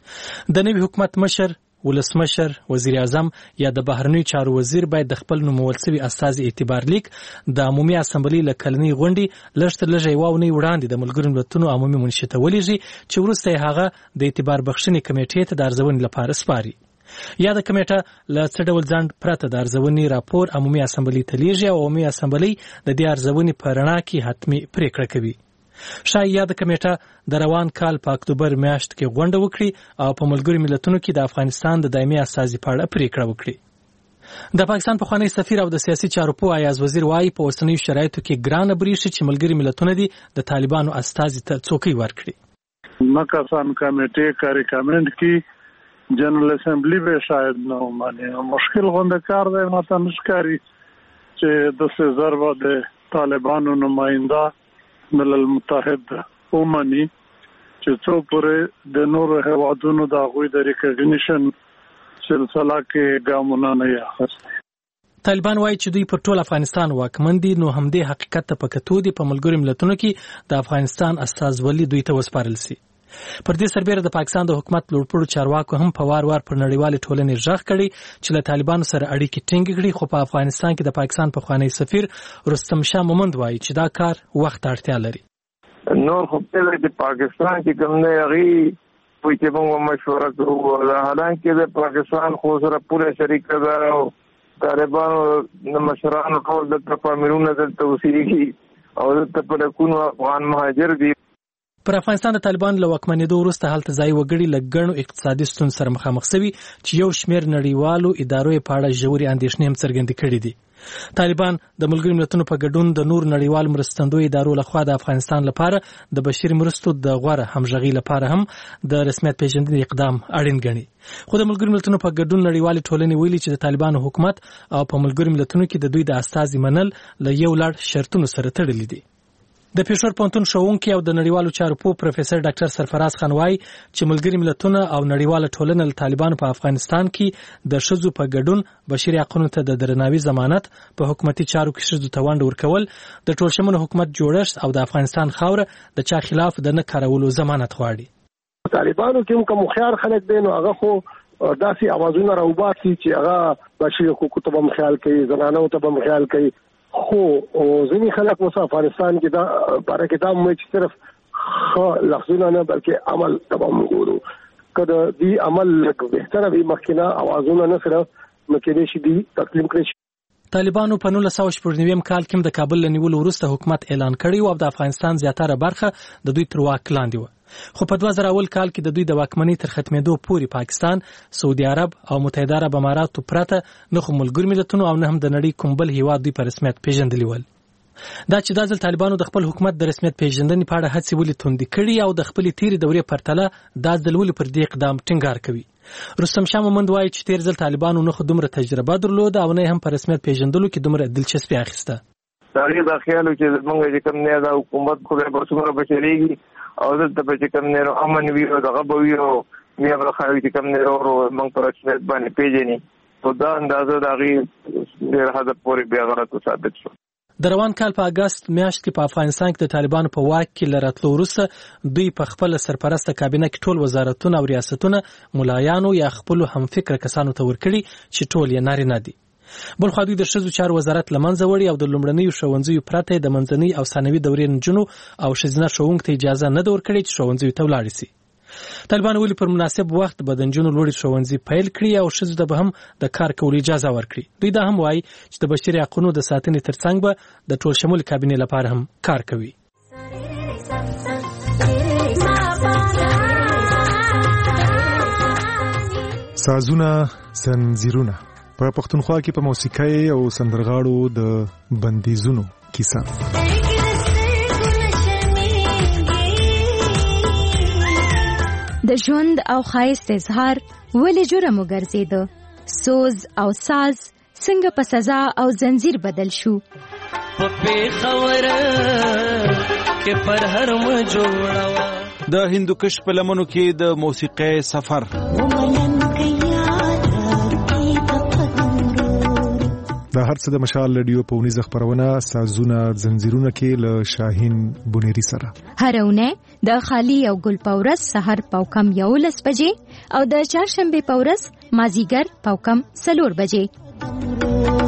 د نوي حکومت مشر، ولسمشر، وزیر اعظم یا د بهرنیو چارو وزیر باید د خپل نومول شوي استازي اعتبار لیک د عمومي اسمبلی له کلنۍ غونډې لږ تر لږه یوه اونۍ وړاندې د ملګرو ملتونو عمومي منشي ته ولېږي چې وروسته یې هغه د اعتبار بخښنې کمیټې ته د ارزونې لپاره سپاري. یا د کمیټه له څه ډول ځنډ پرته د ارزونې راپور عمومي اسمبلی ته لیږي او عمومي اسمبلی د دې ارزونې په رڼا کې حتمي پریکړه کوي. شاید یا د کمیټه د روان کال په اکتوبر میاشت کې غونډه وکړي او په ملګرو ملتونو کې د افغانستان د دایمي استازي په اړه پریکړه وکړي. د پاکستان پخوانی سفیر او د سیاسي چارو پوه ایاز وزیر وایي په اوسنیو شرایطو کې ګرانه بریښي چې ملګري ملتونه دي د طالبانو استازي ته څوکۍ ورکړي. مکسان کمیټې کا ریکمند کی جنرال اسمبلی به شاید نه مانه مشکل غونډه کار دی ماته مشکاري چې د ضربه د طالبانو نماینده ملل متحد اومني چې څو پورې د نورو هیوادونو د هغوی د ریکګنیشن سلسله کې ګامونه نه اخیستي. طالبان وایي چې دوی پر ټول افغانستان واکمن دي، نو همدې حقیقت ته په کتو دي په ملګرو ملتونو کې د افغانستان استازولي دوی ته وسپارل سي. پر دې سربېره د پاکستان د حکومت لوړپوړو چارواکو هم په وار پر نړیوالې ټولنې غږ کړی چې له طالبانو سره اړیکې ټینګې کړي، خو په افغانستان کې د پاکستان پخوانی سفیر رستم شاه مومند وایي چې دا کار وخت اړتیا لري. نور خو په پاکستان کې کوم نه یغي په چې موږ مشوره کوو، حالانکه د پاکستان خو سره پوره شریک ده او طالبانو د مشرانو ټول د تفاهمونه د توسيعي او د تپلکونو افغان مهاجر دي. پر افغانستان د طالبان له واکمنېدو وروسته هلته ځای وګړي له ګڼو اقتصادي ستونزو سره مخامخ شوي چې یو شمېر نړیوالو ادارو یې په اړه ژورې اندېښنې هم څرګندې کړې دي. طالبان د ملګرو ملتونو په ګډون د نور نړیوالو مرستندویو ادارو لخوا د افغانستان لپاره د بشري مرستو د غوره همغږۍ لپاره هم د رسمیت پیژندنې اقدام اړین ګڼي. خو د ملګرو ملتونو په ګډون نړیوالې ټولنې ویلي چې د طالبانو حکومت او په ملګرو ملتونو کې د دوی د استازي منل له یو لړ شرطونو سره تړلي دي. د پېښور پوهنتون ښوونکی او د نړیوالو چارو پوه پروفیسور ډاکټر سرفراز خان وایي چې ملګري ملتونه او نړیواله ټولنه له طالبانو په افغانستان کې د ښځو په ګډون بشري حقونو ته د درناوي ضمانت، په حکومتي چارو کې ښځو ته ونډه ورکول، د ټولشموله حکومت جوړښت او د افغانستان خاوره د چا خلاف د نه کارولو ضمانت غواړي. طالبانو کې کوم خيار خلک دي نو هغه خو داسې اوازونه راوباسي چې هغه بشري حقوقو ته هم خیال کوي، زنانو ته هم خیال کوي، خو ځینې خلک اوس افغانستان کې دا باره کې دا مې چې صرف لفظونه نه بلکې عمل تمام ګورو کله دی عمل بهتره وي مخکنه اوازونه نه صرف مکه شي دي تقسیم کړی. طالبانو په 1999 کال کې د کابل له نیولو وروسته حکومت اعلان کړی او د افغانستان زیاتره برخه د دوی تر واک لاندې و. خو په 2000 کال کې د دوی د واکمنۍ تر ختمېدو پورې پاکستان، سعودي عرب او متحده عرب اماراتو پرته نه خو ملګرو ملتونو او نه هم د نړۍ کوم بل هیواد دوی په رسمیت پیژندلی ول. دا چې دا ځل طالبانو د خپل حکومت د رسمیت پیژندنې په اړه هڅې ولې توندې کړي او د خپلې تیرې دورې پرتله دا ځل ولې پر دې اقدام ټینګار کوي. رستم شاه مومند وایي چې تیر ځل طالبانو نه خو دومره تجربه درلوده او نه هم په رسمیت پیژندلو کې دومره دلچسپي اخیسته. تاریخ دا خیال چې موږ چې کوم نه دا حکومت خو به څومره بچلېږي او دلته په چې کوم نه امن وي او دغه به وي او بیا به خلک چې کوم نه ورو موږ پر رسمیت باندې پیژني په دا اندازه د هغې ډېر حد پورې بیا غلط ثابت شو. د روان کال په اگست میاشت کې په افغانستان کې د طالبانو په واک کې لراتلو وروسته دوی په خپل سرپرسته کابینه کې ټول وزارتونه او ریاستونه ملایانو یا خپل همفکره کسانو ته ورکړي چې ټول یې نارینه دي. بل خو دوی د ښځو چارو وزارت لمنځه وړي او د لومړنیو ښوونځیو پرته د منځنۍ او ثانوي دورې نجونو او ښځینه ښوونکو ته اجازه نه ده ورکړې چې ښوونځیو ته ولاړې سي. طالبان ولې پر مناسب وخت به د نجونو لوړې ښوونځي پیل کړي او ښځو ته به هم د کار کولو اجازه ورکړي. دوی دا هم وایي چې د بشري حقونو د ساتنې ترڅنګ به د ټول شمول کابینې لپاره هم کار کوي. سازونه زنجیرونه په پښتونخوا کې په موسیقۍ او سندرغاړو د بندیزونو کیسه. د ژوند او ښایست اظهار ولې جرم وګرځیده؟ سوز او ساز څنګه په سزا او زنجیر بدل شو؟ په پیښور کې پر هر م جوړوا د هندوکش په لمنو کې د موسیقۍ سفر. دا هر څه د مشال رادیو په ونیزه خبرونه سازونه زنجیرونه کې له شاهین بونيري سره هرونه د خالی او ګل پورس سحر پاوکم 11 بجې او د چهارشنبه پورس مازیګر پاوکم 4 بجې.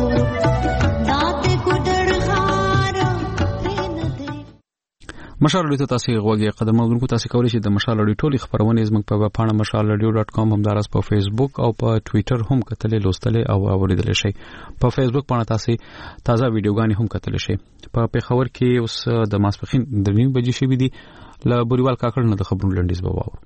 مشال رادیو ته تاسو غوږی قدمونکو تاسو کولی شئ د مشال رادیو ټولې خبرونه زموږ په پاڼه mashalradio.com همدارس په فیسبوک او په ټوئیټر هم کتلې لوستلې او اوریدل شئ. په فیسبوک باندې تاسو تازه ویډیوګانې هم کتلې شئ. په پیښور کې اوس د ماسپخین د 9 بجې شوې دي. له بوریوال کاکړ نه د خبرونو لنډیز به واورو.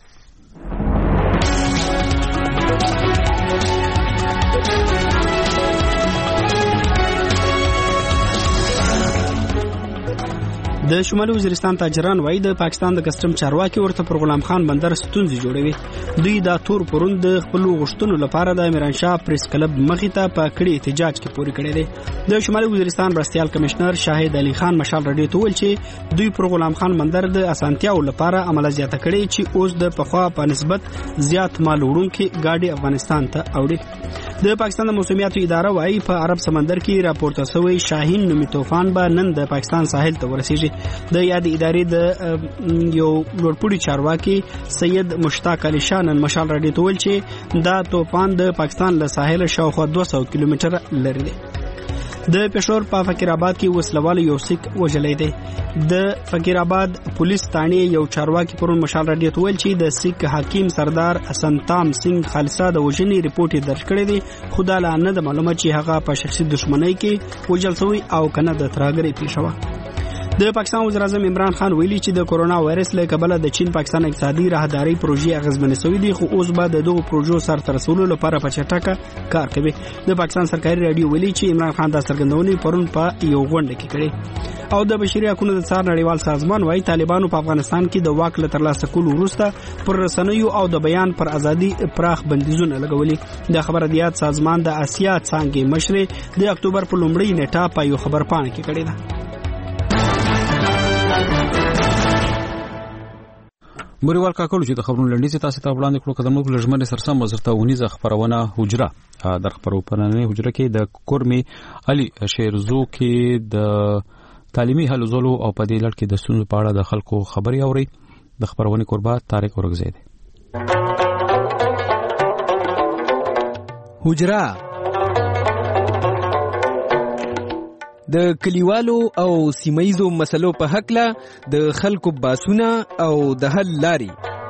د شمالي وزیرستان تاجران وایي د پاکستان د کسټم چارواکي ورته پر غلام خان بندر ستونزې جوړوي. دوی دا تور پروند د خپل غشتونو لپاره د امیران شاه پریس کلب مخې ته په کړي احتجاج کې پوری کړی دی. د شمالي وزیرستان برستیال کمشنر شاهد علي خان مشال رادیو ته ویل چې دوی پر غلام خان بندر د اسانتیاو لپاره عمل زیاته کړي چې اوس د پخوا په نسبت زیات مال وړونکي گاډي افغانستان ته اوړي. د پاکستان د موسمیاتو اداره وایي په عرب سمندر کې راپورته شوی شاهین نومي طوفان به نن د پاکستان ساحل ته ورسیږي. د یاد ادارې د یو لوړپوړي چارواکي سید مشتاق علي شاه نن مشال رادیو ته ویل چې دا طوفان د پاکستان له ساحل شاوخوا 200 کیلومتر لري دی. د پېښور په فقیر آباد کې وسلوال یو سیک وژلې دی. د فقیر آباد پولیس ثانیه یو چارواکي پرون مشال رادیو ته ویل چې د سیک حکیم سردار سنتام سنگ خالصا د وژنې ریپورت درج کړی دی. خدا لا نه د معلومه چې هغه په شخصي دښمنۍ کې وژل شوی او کنه د ترهګرۍ پیښه. د پاکستان وزیر اعظم عمران خان ویلي چې د کورونا وایرس له کبله د چین پاکستان اقتصادي راهداري پروژې اغیزمنې شوې دي خو اوس به د دغو پروژو سرته رسولو لپاره په چټکه کار کوي. د پاکستان سرکاري رادیو ویلي چې عمران خان د څرګندونې پرون په یو غونډه کې کړې. او د بشري حقوقو د څار نړیوال سازمان وايي طالبانو په افغانستان کې د واک له ترلاسه کولو وروسته پر رسنیو او د بیان پر ازادي پراخ بندیزونه لګولي. د خبريات سازمان د آسیا څنګه مشر د اکتوبر په لومړۍ نیټه په یو خبر پاڼه کې کړی ده. بوریوال کاکړ چې د خبرونو لنډیز تاسو ته وړاندې کړو قدم وکړو لږمنه سرسم وزارت ونیزه خبرونه حجره در خبرونه حجره کې د کورمي علي شیرزو کې د تعلیمي هلو زلو او په دې لړ کې د ستونزو په اړه د خلکو خبري اوري. د خبرونه قربا طارق ورغزید حجره د کلیوالو او سیمایزو مسلو په حق له د خلکو باسونه او د حل لاري.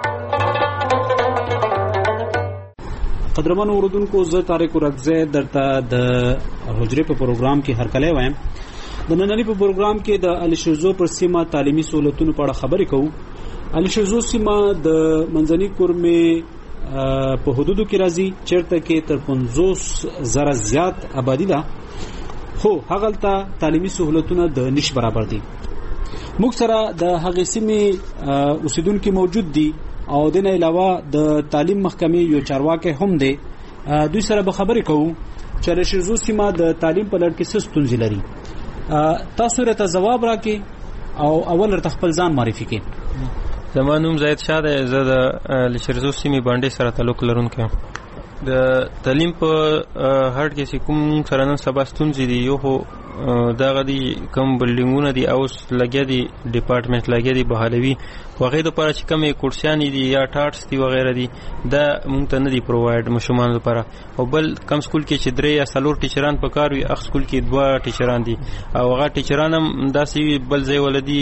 قدرمن اوردونکو زه طارق ورغزید درته د حجره په پروګرام کې هرکلی وایم. د نننی په پروګرام کې د الشزو پر سیمه تعلیمي سہولتونو په اړه خبرې کوو. الشزو سیمه د منځني کورمې په حدودو کې راځي چیرته کې تر 50,000 زیات آبادی ده. خو هغه ته تعلیمي سہولتونه د نش برابر دي. موږ سره د هغې سیمې اوسیدونکو موجود دي او د نه علاوه د تعلیم محکمې یو چارواکي هم دي. دوی سره به خبرې کوو چې د شیزو سیمه د تعلیم په لړ کې څه ستونزې لري. تاسو راته ځواب راکړئ او اول راته خپل ځان معرفي کړئ. زما نوم زید شاه دی. زه د شیزو سیمې باندې سره تعلق لرونکی یم. د تعلیم په هر کې چې کوم سره نن سبا ستونزې دي یو خو دغه دي کوم بلډینګونه دي او لګیا دي ډپارټمنټ لګیا دي بحالوي هغې دپاره چې کومې کورسیانې دي یا ټاټس دي وغیره دي دا مونږ ته نه دي پرووایډ ماشومانو لپاره. او بل کم سکول کې چې 3 یا 4 ټیچران پکار وي هغه سکول کې 2 ټیچران دي او هغه ټیچران هم داسې بل ځای ولدي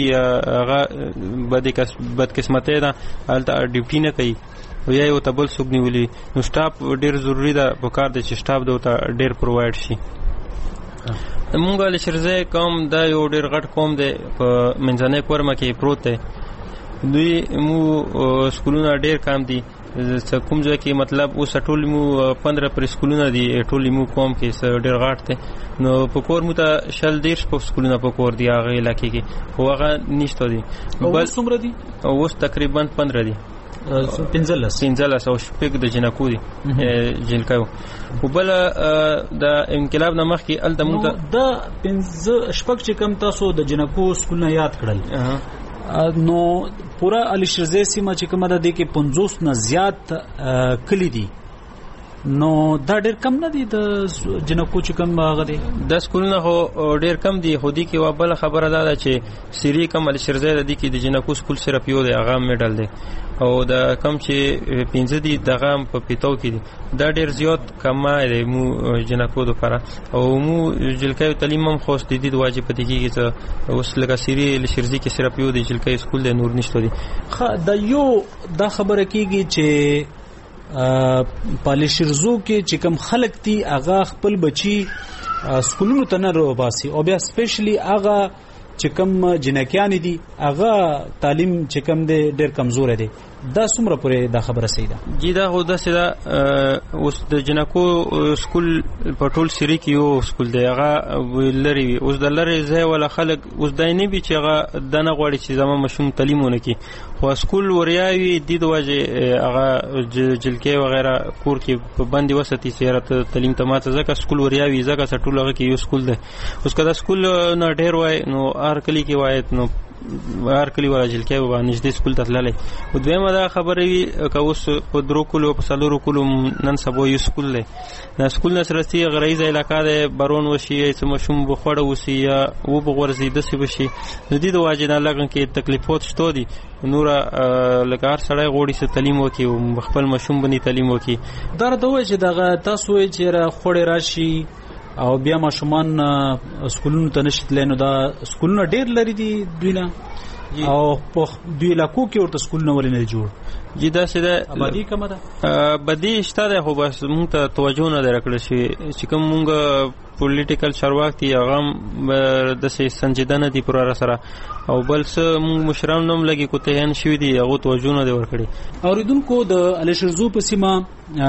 هغه بدقسمتۍ ده هلته ډیوټي نه کوي او یا یو ته بل څوک نیولي. نو سټاف ډېر ضروري ده پکار دی چې سټاف د ورته ډېر پرووایډ شي. مونږ الشرزی قوم دا یو ډېر غټ قوم دی په منځنۍ کورمه کې پروت دی. دوی مو سکولونه ډېر کم دي کوم ځای کې مطلب اوس ټول مو 15 پر سکولونه دي ټول مو قوم کې ډېر غټ دی. نو په کور مو ته 40 په سکولونه په کور دی هغه علاقې کې خو هغه نشته دي. بل څومره دي؟ اوس تقریبا 15 دي. 15 او شپږ د جنکو دي جنکو. او بل د انقلاب نه مخکې الته موږ د 15 شپږ چې کم تاسو د جنکو سکولونه یاد کړل نو پورا الشرزی سیمه چې کومه ده د کې 50 نه زیات کلی دي نو دا ډېر کم نه دي د جنکو چې کم هغه دي د سکولونه خو ډېر کم دي. خو دي کې بل خبره ده چې سری کم علي شرزه د دي کې د جنکو سکول صرف یو دی هغه میډل دی او د کم چې 15 دي دغه په پیتو کې دي دا ډېر زیات کمه دی مو جنکو لپاره. او مو جلکې تعلیم هم خو د دې واجب پدې کېږي چې اوس لکه سری لشرزي کې صرف یو دی جلکې سکول دی نور نشته دي. دا یو دا خبره کېږي چې پالیشرزو کې چې کم خلک دي هغه خپل بچي سکولونو ته نه روباسي او بیا سپیشلی هغه چې کم جنکیان دي هغه تعلیم چې کم دی ډېر کمزور دی. دا څومره پورې دا خبره صحیح ده؟ جی دا خو داسې ده اوس د جنکو سکول په ټول سری کې یو سکول دی هغه لري وي. اوس د لري ځای ولا خلک اوس دا نه وي چې هغه د نه غواړي چې زما ماشوم تعلیم ونه کړي خو سکول وریاوي د وجه هغه جلکې وغیرہ کور کې په باندې وساتي چې تعلیم ته ماته ځکه سکول وریاوي ځکه ټول هغه کې یو سکول دی. اوس کدا سکول نه ډېر وای نو هر کلی کې وایت نو هر کلی ولا جلکې و نږدې سکول ته تللی. او دویمه دا خبره وي که اوس په درو کلو په څلورو کلو نن سبا یو سکول دی دا سکول نه سره سي غریزه علاقه ده بارون وشي چې مشوم بخوړه وسی یا و بغورځي د سی وشي د دې د واجب نه لګن کې تکلیفات شته دي نور لکار سړی غوړي څه تعلیم وکي او خپل مشوم باندې تعلیم وکي. دا دوی چې دغه تاسو چې خوړې راشي او بیا ماشومان سکولونو ته نشتلې نو دا سکولونه ډېر لري دي دوی نه او په دوی علاقو کې ورته سکولونه ولې نه جوړ جی دا سده آبادی کومه ده آبادی شته ده خو بس مونږ ته توجه نه درکړل شي چې کوم مونږ پولیټیکل چارواکي دي هغه د سنجیدنه دي پر سره او بل څه مونږ مشران نوم لګي کوته هن شوی دي هغه توجه نه دی ورکړي. اوریدونکو د الشرزو په سیمه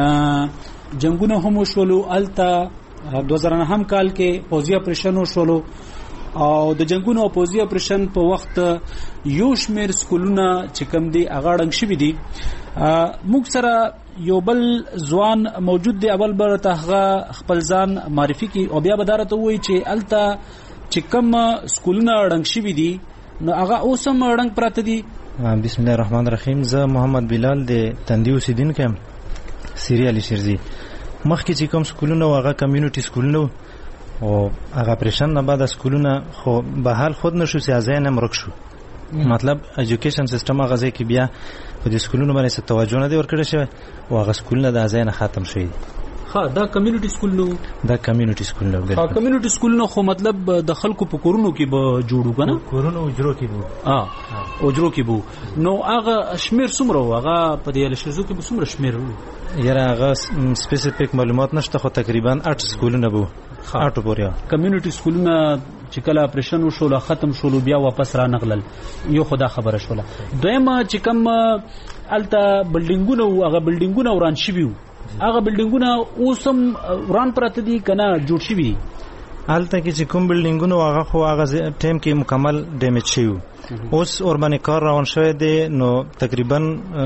جنگونه هم شولو التا 2009 کال کې پوزي اپریشن وشولو او د جنگونو او پوزي اپریشن په وخت یو شمیر سکولونه چې کم دي هغه ډنګ شوي دي. موږ سره یو بل ځوان موجود دی اول بر ته خپل ځان معرفي کی او بیا بدارته وای چې التا چې کم سکولونه ډنګ شوي دي نو هغه اوسم ډنګ پراته دي. بسم الله الرحمن الرحیم. زه محمد بلال د تندی اوسیدونکو یم سری علي شرزي. مخکې چې کوم سکولونه هغه کمیونټي سکولونه او هغه پرشن نه بعد سکولونه خو به حال خود نشو سیاسي نه مرګ شو مطلب ایجوکیشن سیستم هغه ځکه بیا په دې سکولونو باندې توجه نه دی ورکړی شوی او هغه سکولونه د ځای نه ختم شوی. دا کمیونټي سکول نو دا کمیونټي سکول نو کمیونټي سکول نو خو مطلب د خلکو په کورونو کې به جوړو کنه کورونو اجرو کې وو اجرو کې وو نو هغه شمیر څومره هغه په دې لشزو کې به څومره شمیر یاره هغه سپیسیفیک معلومات نشته خو تقریبا 8 سکولونه وو 8 پوریا کمیونټي سکولونه چې کله اپریشن وشول ختم شول بیا واپس را نغلل یو خدا خبره شوله. دویمه چې کوم الته بلډینګونه هغه بلډینګونه وران شوي هغه بلډینګونه اوسم وران پراته دي کنه جوړ شوي الته کې چې کوم بلډینګونه هغه خو هغه ټیم کې مکمل ډیمیج شوی اوس اور باندې کار روان شوی دی نو تقریبا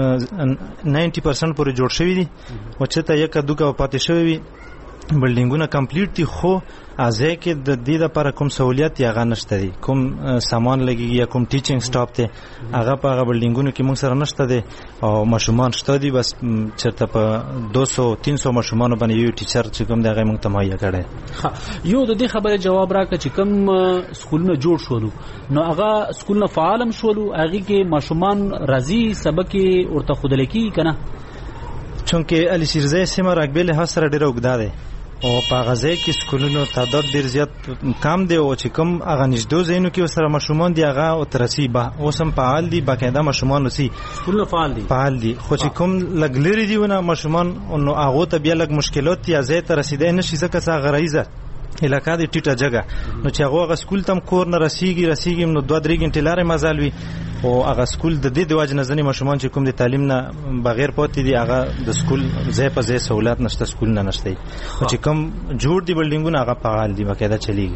90% پورې جوړ شوی دي او چې ته یک دوه پاتې شوی بلډینګونه کمپلیټ دي خو ازه کې د دې لپاره کوم سہولیت یا غنښت دي کوم سامان لګي یا کوم ټیچینګ سټاپ ته هغه په هغه بلډینګونو کې موږ سره نشته دي او ماشومان شته دي بس چرته په 200-300 ماشومان باندې یو ټیچر چې کوم دغه موږ ته مهیا کړي. یو د دې خبره جواب راکړه چې کوم سکولونه جوړ شول نو هغه سکولونه فعالم شول هغه کې ماشومان راځي سبق ورته خودل کی کنه چونکه علي شرزي سیمه راګبل هسره ډیره وګدا ده او په غزه کې سکولونو تعداد ډیر زیات کم دی او چې کوم هغه نږدې زینو کې سره ماشومان دی هغه او ترسي به اوسم فعال دي باقاعده ماشومان وسی سکولونه فعال دي خو چې کوم لګلري دی ونه ماشومان نو هغه ته بیا لګ مشکلات یا زه ته رسیدای نشي ځکه څنګه غریزه علاقه د ټیټه جګه نو چې هغه سکول تم کور نه رسیږي نو 2-3 غنټې لارې مزال وي او هغه سکول د دې د وجه نه ځنې ماشومان چې کوم د تعلیم نه بغیر پاتې دي هغه د سکول ځای په ځای سہولت نشته سکول نه نشته چې کوم جوړ دي بلډینګونه هغه فعال دي باقاعده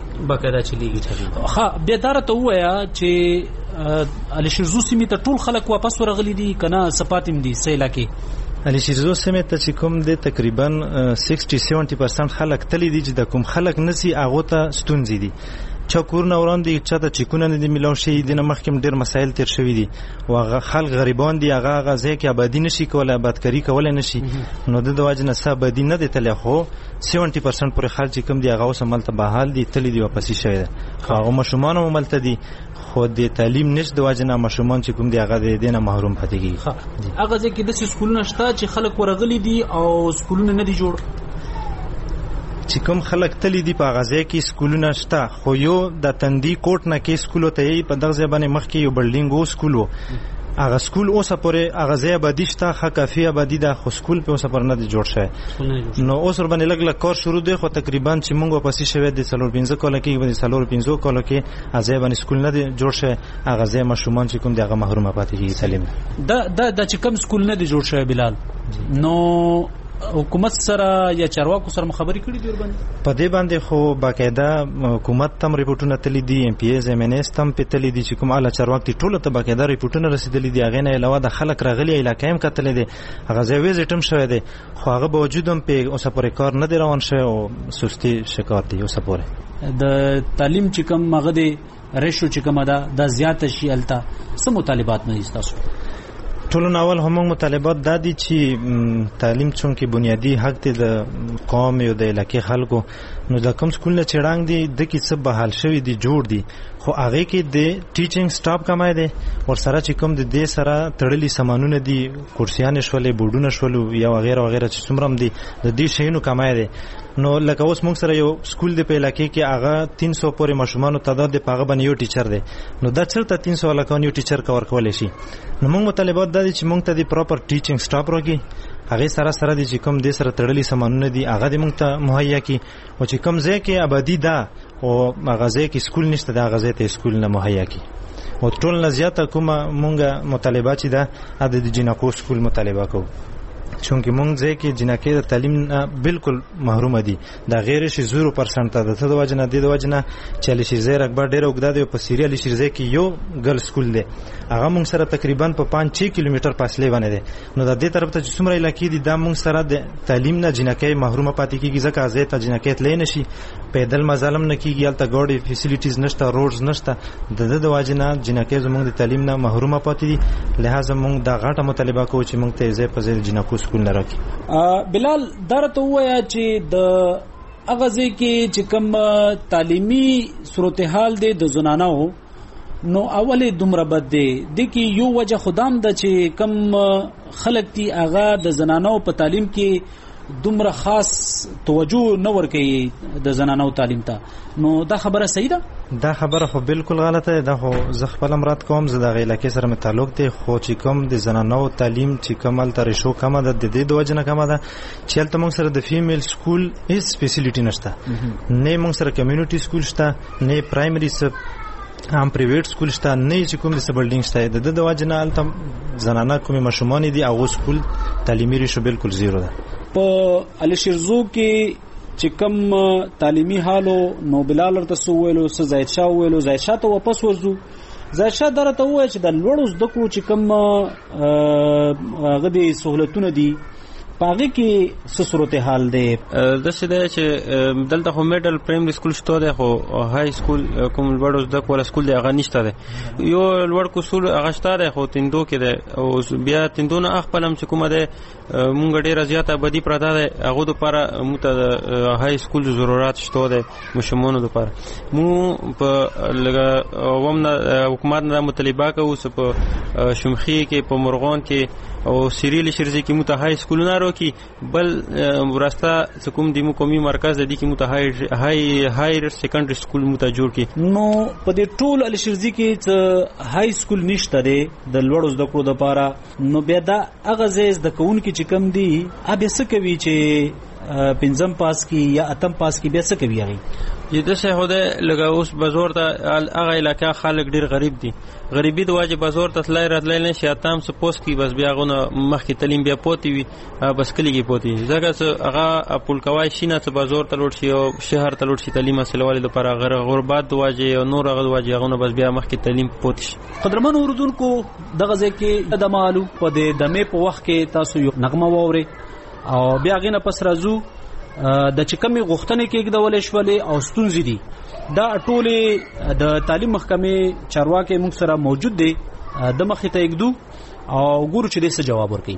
چلیږي ها بیا دارته وایا چې علي شرزو سیمه ته ټول خلک واپس ورغلي دي کنه سپاتیم دي سیلا کې علي شرزو سیمه ته چې کوم د تقریبا 60-70% خلک تللی دي چې د کوم خلک نسی هغه ته ستونزې دي چا کورونه وړاندې چاته چیکونه نه دي میلاو شوي دي نه مخکې ډېر مسایل تیر شوي دي او هغه خلک غریبان دي هغه ځای کې آبادي نشي کولی آبادکاري کولی نشي نو د وجې نه څه آبادي نه دی تللی خو 70% پورې خلک چې کوم دي هغه اوس هملته بحال دي تللي دي واپسي شوی دی خو هغه ماشومان هم هملته دي خو د تعلیم نشته د وجې نه ماشومان چې کوم دي هغه د دې نه محروم پاتې کېږي. هغه ځای کې داسې سکولونه شته چې خلک ورغلي دي او سکولونه نه دي جوړ چې کوم خلک تللی دي په هغه ځای کې سکولونه شته خو یو د تندي کوټ نه کې سکول ته یې په دغه ځای باندې مخکې یو بلډینګ و سکول و هغه سکول اوسه پورې هغه ځای آبادي شته ښه کافي آبادي ده خو سکول په اوسه پورې نه دی جوړ شوی نو اوس ورباندې لږ لږ کار شروع دی خو تقریبا چې موږ واپسې شوی دی 4-5 کاله کې باندې 4-5 کاله کې ځای باندې سکول نه دی جوړ شوی هغه ځای ماشومان چې کوم دی هغه محروم پاتې کېږي تعلیم دا چې کوم سکول نه دی جوړ شوی بلال نو حکومت سره یا چارواکو سره خبرې کړې دي ورباندې په دې باندې خو باقاعده حکومت تم ریپورتونه تللی دي ایم پی ایز ایم ان ایس تم په تللی دي چې کوم اعلی چارواکي ټول ته باقاعده ریپورتونه رسیدلي دي هغه نه علاوه د خلک راغلي علاقې هم کتلې دي هغه ځای ویزټ هم شوی دی خو هغه باوجود هم په اوسه پورې کار نه دی روان شوی او سستی شکایت دی اوسه پورې د تعلیم چې کوم هغه دی ریشو چې کومه ده د زیات شي الته څه مطالبات نه دي تاسو ټولو اول هم مطالبات دا دي چې تعلیم چونکه بنیادی حق دی د قوم او د علاقې خلکو نو د کوم سکول نه چړانګ دي د کی څه بحال شوی دي جوړ دي خو هغه کې د ټیچینګ سټاف کمای دي ور سره چې کوم د دې سره تړلي سامانونه دي کورسیان شولې بورډونه شول یا وغیرہ وغیرہ چې څومره دي د دې شینو کمای دي نو لکه اوس موږ سره یو سکول دی په علاقې کې هغه 300 پورې ماشومان تعداد دی په هغه باندې یو ټیچر دی نو دا چرته 300 علاقې یو ټیچر کور کولای شي نو موږ مطالبات دا دي چې موږ ته دی پراپر ټیچینګ سټاف راګي هغه سره دي چې کوم د سره تړلي سامانونه دي هغه د موږ ته مهیا کی او چې کوم ځای کې آبادی ده او هغه ځای کې سکول نشته دا هغه ځای ته سکول نه مهیا کی او ټول نه زیاته کومه موږ مطالبات چې ده د جنکو سکول مطالبه کوو چونکه مونږ ځای کې جنکې د تعلیم بالکل محروم دي دا غیر شي 0% ده ته د وجنه د وجنه 40 ځای رقبه ډیره وګدا دی په سیریال شي کې یو ګل سکول دی هغه مونږ سره تقریبا په 5-6 کیلومتر فاصله باندې دی نو د دې طرف ته څومره علاقې دي دا مونږ سره د تعلیم نه جنکې محروم پاتې کیږي ځکه ځای ته جنکې تلې نشي پیدل مظالم نه کیږي الته ګاډي فیسیلیټیز نشته روډز نشته د وجنه جنکې زموږ د تعلیم نه محروم پاتې دي لہذا مونږ دا غاټه مطالبه کوو چې مونږ ته ځای په ځای جنکو سکول نه راکړي بلال درته وایا چې د اغازه کې چې کوم تعلیمي صورتحال دی د زنانو نو اوله دومره بد دی د کی یو وجه خدام د چې کوم خلک تی اغا د زنانو په تعلیم کې دومره خاص توجه نه ورکوي د زنانو تعلیم ته نو دا خبره صحیح ده دا خبره خو بالکل غلطه ده خو زه خپل مراد کوم زه د علاقې سره مې تعلق دی خو چې کوم د زنانو تعلیم چې کومل تر شو کمه ده د دې د وجه نه کمه ده چې هلته موږ سره د فیمیل سکول هیڅ فیسیلیټي نشته نه موږ سره کمیونټي سکول شته نه پرایمري هم پرایویټ سکول شته نه چې کوم د بلډینګ شته د وجه نه هلته زنانه کومې ماشومان دي هغه سکول تعلیمي ریشو بالکل زیرو ده په الشرزو کې چې کوم تعلیمي حالو نو بلال ورته سو ویلو س زید شاه ویلو زید شاه ته واپس ورزو زید شاه درته وای چې د لوړو زده کړو چې کوم غدي سہولتونه دي پاغه کې څه صورتحال دی د څه دی چې دلته خو میډل پرایمري سکول شته دی خو های سکول کوم لوړ زده کول سکول دی هغه نشته دی یو لوړ کوسول هغه شته دی خو تندو کې دی او بیا تندو نه خپلم چې کومه دی مونږ ډیره زیاته بدی پراته دی هغه لپاره مت های سکول ضرورت شته دی مشمونو لپاره مو په لګه ومنه حکومت نه مطالبه کوو په شمخي کې په مرغون کې او سیریل شرزي کې مت های سکولونه روکی بل وراسته کوم د قومي مرکز د دې کې مت های سیکنډري سکول مت جوړ کی نو په دې ټول الشرزي کې های سکول نشته دی د لوړو زده کړو لپاره نو بیا دا اغازز د کون کې چې کم دی ابي څه کوي چې پنځم پاس کی یا اتم پاس کی بیا څه کوي هغه د څه هده لګا اوس بازار ته هغه علاقې خلک ډیر غریب دي غریبي د واجب بازار ته تلای راتلای نه شي اتم سپوس کی بس بیا غونه مخکې تعلیم بیا پوتی وي بس کلیږي پوتی ځکه هغه پولکوای شینه ته بازار ته لوټ شي او شهر ته لوټ شي تعلیم حاصلولو لپاره غربت د واجب او نور هغه واجب غونه بس بیا مخکې تعلیم پوتی شي قدرمن اوردونکو دغه ځکه د مالو په دمه په وخت کې تاسو یو نغمه ووري او بیا غینه پس راځو د چکمې غوښتنې کېږدولې شولې او ستونزې دي دا ټولې د تعلیم محکمې چارواکي موږ سره موجود دي د مخې ته یګدو او ګورو چې دې څه جواب ورکړي.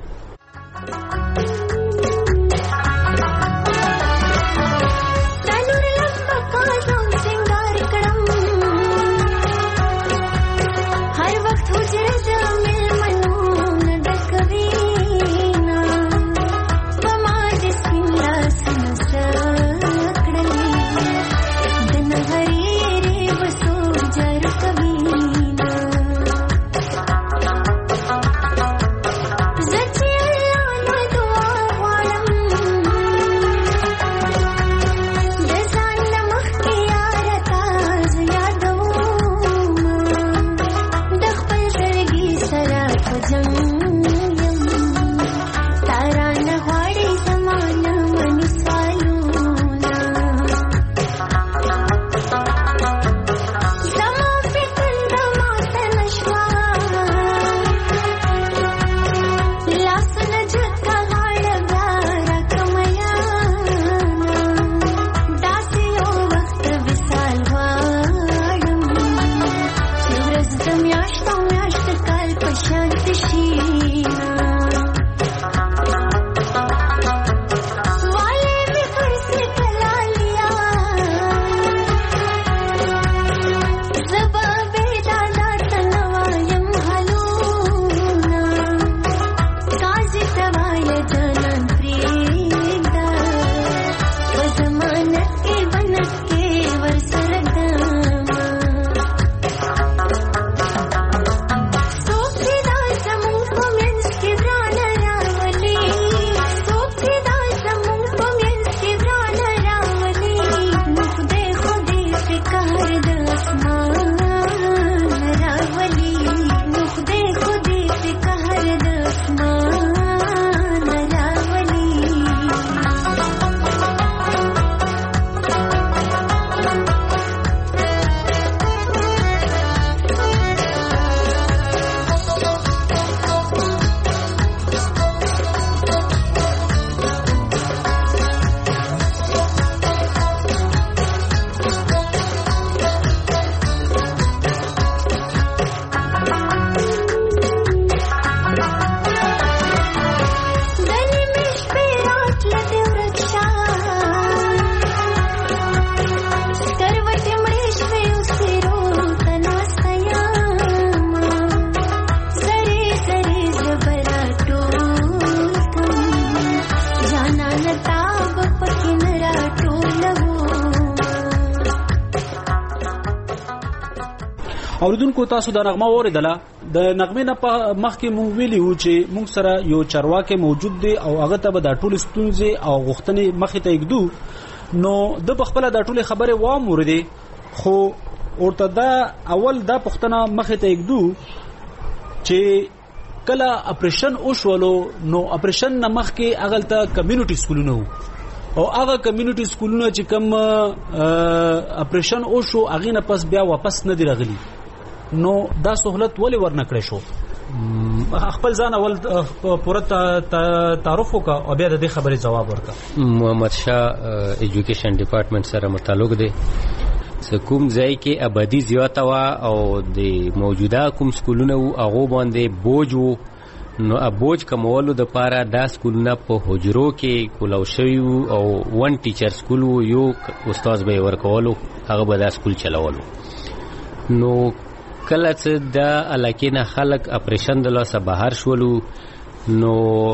اوریدونکو تاسو د نغمه اوریدله د نغمې نه مخکې مونږ ویلي وو چې مونږ سره یو چارواکي موجود دی او هغه ته به د ټولو ستونزې او غوښتنې مخې ته یږدو نو د خپله د ټولې خبرې واورېدې خو ورته دا اول دا پوښتنه مخې ته یږدو چې کله اپریشن وشولو نو اپریشن نه مخکې هغلته کمیونټي سکولونه وو او هغه کمیونټي سکولونه چې کوم اپریشن وشو هغې نه پس بیا واپس نه دی راغلي نو دا سہولت ولې ورنکړی شو؟ خپل ځان اول پوره تعارف وکړه او بیا د دې خبرې جواب ورکړه. محمد شاه ایجوکیشن ډپارټمنټ سره متعلق دی کوم ځای کې آبادي زیاته وه او د موجوده کوم سکولونه وو هغو باندې بوج وو نو بوج کمولو دپاره دا سکولونه په حجرو کې کولاو شوي وو او ون ټیچر سکول وو یو استاد به یې ورکولو هغه به دا سکول چلولو نو کله چې د علاقې نه خلک اپریشن د لاسه بهر شولو نو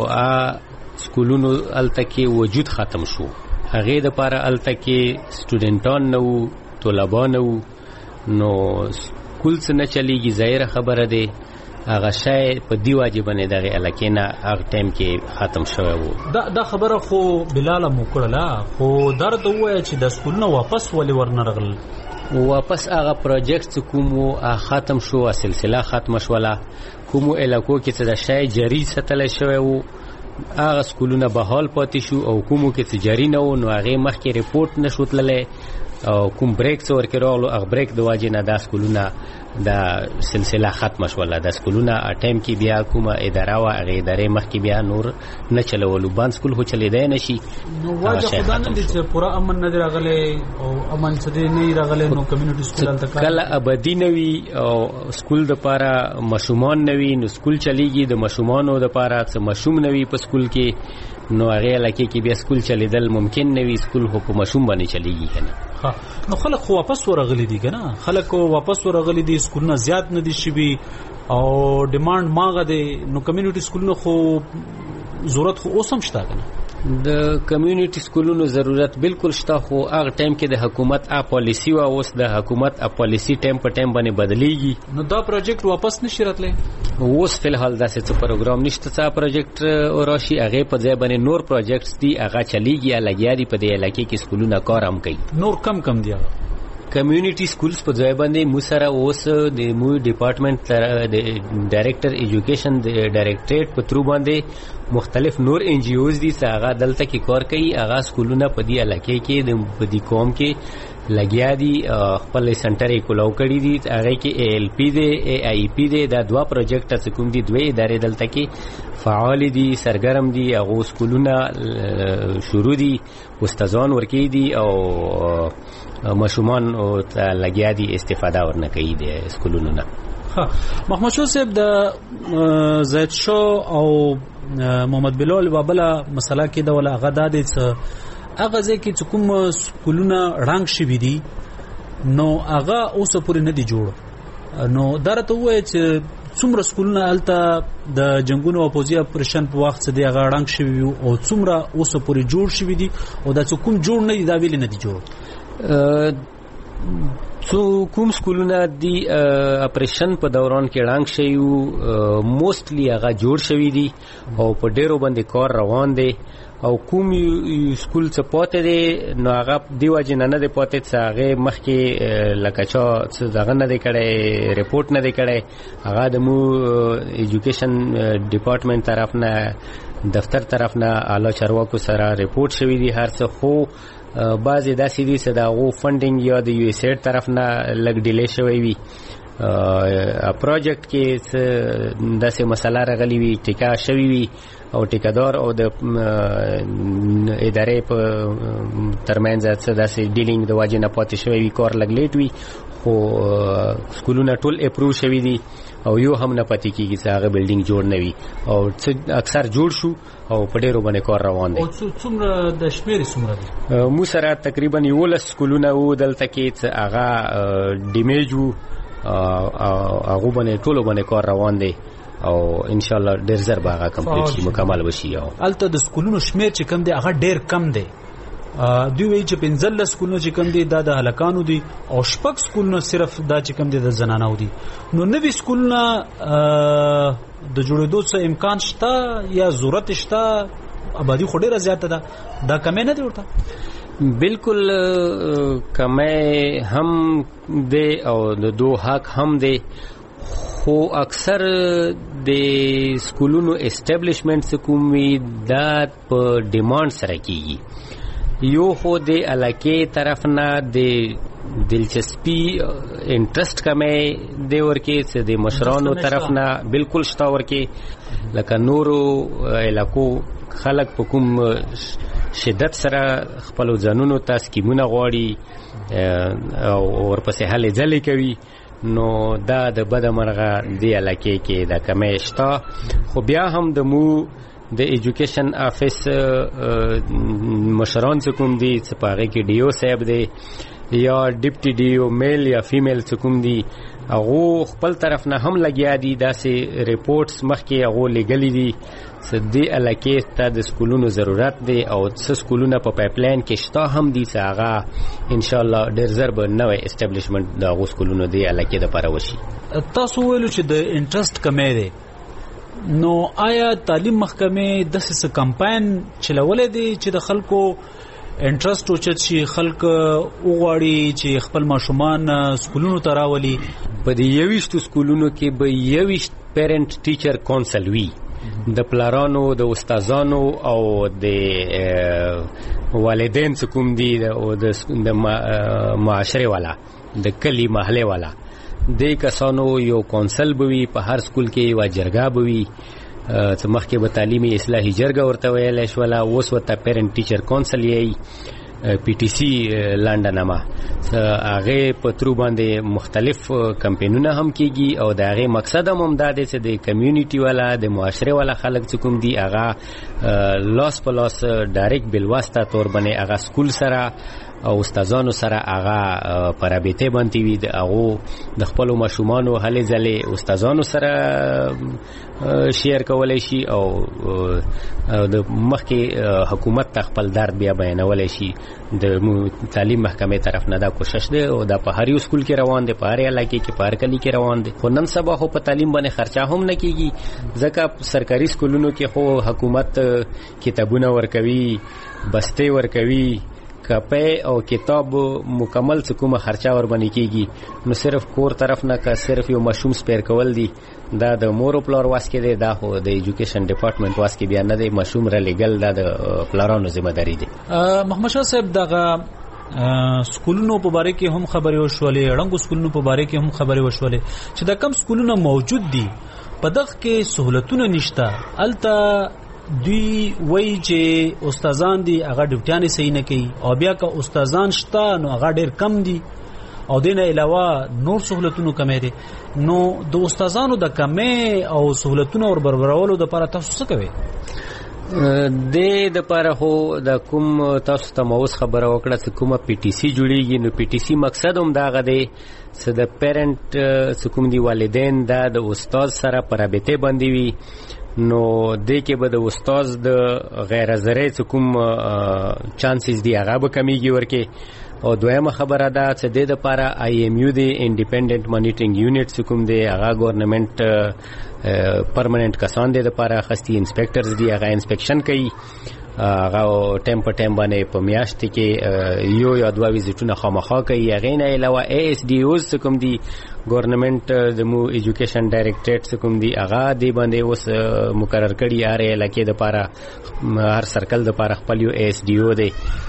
سکولونو هلته کې وجود ختم شو هغې دپاره هلته کې سټوډنټان نه وو طلبا نه وو نو سکول څه نه چلیږي ظاهره خبره دی هغه شی په دې واجب نه دغه علاقې نه هغه ټایم کې ختم شوی وو. دا خبره خو بلاله مو کړله خو درته ووایه چې د سکولونه واپس ولې ورنه رغلل؟ واپس هغه پروجیکټ کوم ختم شو سلسله ختم شوله کومو علاقو کې څه د شی جری ساتل شوی وو هغه سکولونه بحال پاتې شو او کومو کې څه جری نه وو نو هغې مخکې ریپورټ نشو تللی او کوم بریک څور کې راغلو هغه بریک د واجې نه دا سکولونه دا سلسله ختم شوله. د سکولونه ټایم کې بیا کومه اداره وه هغې ادارې مخکې بیا نور نه چلولو. بند سکول خو چلېدی نه شي. نو واجه خو دا نه دي چې پوره امن نه دی راغلی او امن څه دی نه راغلی نو کمیونټي سکول هلته کله ابدي نه وي او سکول دپاره ماشومان نه وي نو سکول چلیږي. د ماشومانو دپاره څه ماشوم نه وي په سکول کې نو هغې علاقې کې بیا سکول چلیدل ممکن نه وي. سکول خو په ماشوم باندې چلیږي که نه. نو خلک خو واپس ورغلي دي که نه. خلک واپس ورغلي دي سکولونه زیات نه دي شوي او ډیمانډ ماغه دی نو کمیونټي سکولونه خو ضرورت خو اوس هم شته که نه. د کمیونټي سکولونو ضرورت بالکل شته خو هغه ټایم کې د حکومت پالیسی وه. اوس د حکومت پالیسی ټایم په ټایم باندې بدلیږي نو دا پروجیکټ واپس نشي راتلی. اوس فلحال داسې څه پروګرام نشته څه پروجیکټ راشي. هغې په ځای باندې نور پروجیکټس دي هغه چلیږي یا لګیا دي په دې علاقې کې سکولونه کار هم کوي. نور کم دي هغه کمیونټي سکولز په ځای باندې مو سره اوس د مو ډپارټمنټ د ډایریکټر ایجوکیشن د ډایریکټریټ په ترو باندې مختلف نور ان جی اوز دي چې هغه دلته کې کار کوي. هغه سکولونه په دې علاقې کې په دې قوم کې لګیا دي خپل سنټر یې کولاو کړي دي. هغې کې ای ایل پی دی ای آی پی دی دا دوه پروجیکټه چې کوم دي دوی ادارې دلته کې فعال دي سرګرم دي. هغو سکولونه شروع دي استادان ورکوي دي او ماشومان ته لګیا دي استفاده ورنه کوي د سکولونو نه. محمد شاه صاحب د زید شاه او محمد بلال بابله مسله کې د ولا هغه د هغه ځای کې چې کوم سکولونه رنګ شوي دي نو هغه اوس پورې نه دي جوړ. نو دا راته ووایه چې څومره سکولونه هلته د جنګونو او پوځي اپریشن په وخت څه دی هغه رنګ شوي وي او څومره اوس پورې جوړ شوي دي او دا چې کوم جوړ نه دي دا ولې نه دي جوړ. کوم سکولونه دی اپریشن په دوران کې رنګ شوي وو موستلی هغه جوړ شوي دي او په ډیرو باندې کار روان دی. او کوم سکول څه پاتې دی نو هغه دی وجې نه دی پاتې چې هغې مخکې لکه چا څه دغه نه دی کړی ریپورټ نه دی کړی. هغه د مو ایجوکیشن ډپارټمنټ طرف نه دفتر طرف نه اعلی چارواکو سره ریپورټ شوي دي هر څه. خو بعضې داسې دي چې د هغو فنډینګ یا د یو ایس ایډ طرف نه لږ ډیلی شوی وي. پروجیکټ کې داسې مسله راغلی وي ټیکه شوي وي او ټیکهدار او د ادارې په ترمنځ څه داسې ډیلینګ د واجې نه پاتې شوی وي کار لږ لیټ وي. خو سکولونه ټول اپروو شوي دي او یو هم نه پاتې کېږي چې هغه بلډینګ جوړ نه وي او اکثر جوړ شو او په ډېرو باندې کار روان دی. او څومره د شمېرې څومره دي؟ مو سره تقریبا 11 سکولونه وو دلته کې چې هغه ډیمیج وو هغو باندې ټولو باندې کار روان دی او ان شاء الله ډېر زر به هغه کمپلیټ شي مکمل وشي. هلته د سکولونو شمېر چې کم دی هغه ډېر کم دی. دوی وایي چې 15 سکولونه چې کم دي دا د هلکانو دي او 6 سکولونه صرف دا چې کم دي د زنانو دي. نو نوي سکولونه د جوړېدو څه امکان شته یا ضرورت شته؟ آبادي خو ډېره زیاته ده دا کمی نه دی ورته؟ بالکل کمی هم دی او د دو حق هم دی. خو اکثر د سکولونو اسټابلیشمنټ کوم وي دا په ډیمانډ سره کیږي. یو خو د علاقې طرف نه د دلچسپي انټرست کمی دی ورکې چې د مشرانو طرف نه بالکل شته ورکې. لکه نورو علاقو خلک په کوم شدت سره خپلو ځانونو ته سکیمونه غواړي او ورپسې هلې ځلې کوي نو دا د بده مرغه دې علاقې کې دا کمی شته. خو بیا هم د مو د ایجوکیشن آفیس مشران چې کوم دي چې په هغې کې ډي او صاحب دی یا ډپټي ډي او میل یا فیمیل چې کوم دي هغو خپل طرف نه هم لګیا دي. داسې ریپورټس مخکې هغو لیږلي دي چې دې علاقې ته د سکولونو ضرورت دی او څه سکولونه په پایپلاین کې شته هم دي چې هغه انشاءالله ډېر زر به نوی اسټابلیشمنټ د هغو سکولونو دې علاقې دپاره وشي. تاسو ویلو چې د انټرست کمی دی نو آیا تعلیم محکمې داسې څه کمپاین چلولی دی چې د خلکو انټرست اوچت شي خلک وغواړي چې خپل ماشومان سکولونو ته راولي؟ په دې 21 سکولونو کې به 21 پیرنټ ټیچر کونسل وي د پلارانو د استادانو او د والدین کوم دي او د معاشره والا د کلی محله والا د کسانو یو کونسل بوي په هر سکول کې وا جرګه بوي چې مخکې به تعلیمي اصلاحي جرګه ورته ویل شوله اوس ورته پیرنټ ټیچر کونسل یې پی ټی سی لانډنامه هغه په ترو باندې مختلف کمپینونه هم کیږي او د هغه مقصد هم دا دی چې د کمیونټي والا د معاشره والا خلک چې کوم دي هغه لاس په لاس ډایرکټ بل واسطه تور باندې هغه سکول سره او استادانو سره هغه پرابطه باندې وي د هغه د خپل ماشومانو هلې ځلې استادانو سره شیر کولای شي او د مخکې حکومت خپل درد بیا بیانولای شي د تعلیم محکمې طرف نه دا کوشش دی او دا په هر یو سکول کې روان دی په هر علاقې کې په هر کلی کې روان دی خو نن سبا خو په تعلیم باندې خرچه هم نه کیږي ځکه سرکاري سکولونو کې خو حکومت کتابونه ورکوي بسته ورکوي کپې او کتاب مکمل څه کومه خرچه ور باندې کیږي نو صرف کور طرف نه کا صرف یو مشوم سپیر کول دي دا د مور پلار واس کې دی دا خو د ایجوکیشن ډپارټمنټ واس کې بیا نه دی مشوم را لګل دا د پلارانو ذمہ داری دی محمد شاه صاحب دغه سکولونو په باره کې هم خبرې وشولې رنګو سکولونو په باره کې هم خبرې وشولې چې دا کم سکولونه موجود دي په دغه کې سہولتونه نشته الته دوی وای چې استادان دي هغه ډیوټیانې صحیح نه کوي او بیا که استادان شته نو هغه ډیر کم دي او دینه علاوه نور سہولتونو کمې دي نو د استادانو د کمې او سہولتونو ور برابرولو د لپاره تاسو څه کوي د لپاره هو د کوم تاسو ته موث خبره وکړه چې کومه پی ټی سی جوړیږي نو پی ټی سی مقصد هم دا غدي چې د پیرنټ کوم دی والدین دا د استاد سره پرابطه باندې وي نو د کې به د استاد د غیر حاضرۍ کوم چانسز دی هغه به کمیږي ورکه او دویمه خبره ده چې د لپاره آی ایم یو دی انډیپندنت مانیټرینګ یونټ کوم دی هغه ګورنمنت پرمننت کسان دی لپاره خستي انسپیکټرز دی هغه انسپیکشن کوي هغه ټیم په ټیم باندې په میاشت کې یو یا دوه ویزیټونه خامخا کوي هغه نه علاوه ای اس ډی اوز کوم دی ګورنمنت د مو ایجوکیشن ډایریکټریټ کوم دی هغه دی باندې اوس مقرر کړي اره لکه د لپاره هر سرکل د لپاره خپل یو ای اس ډی او دی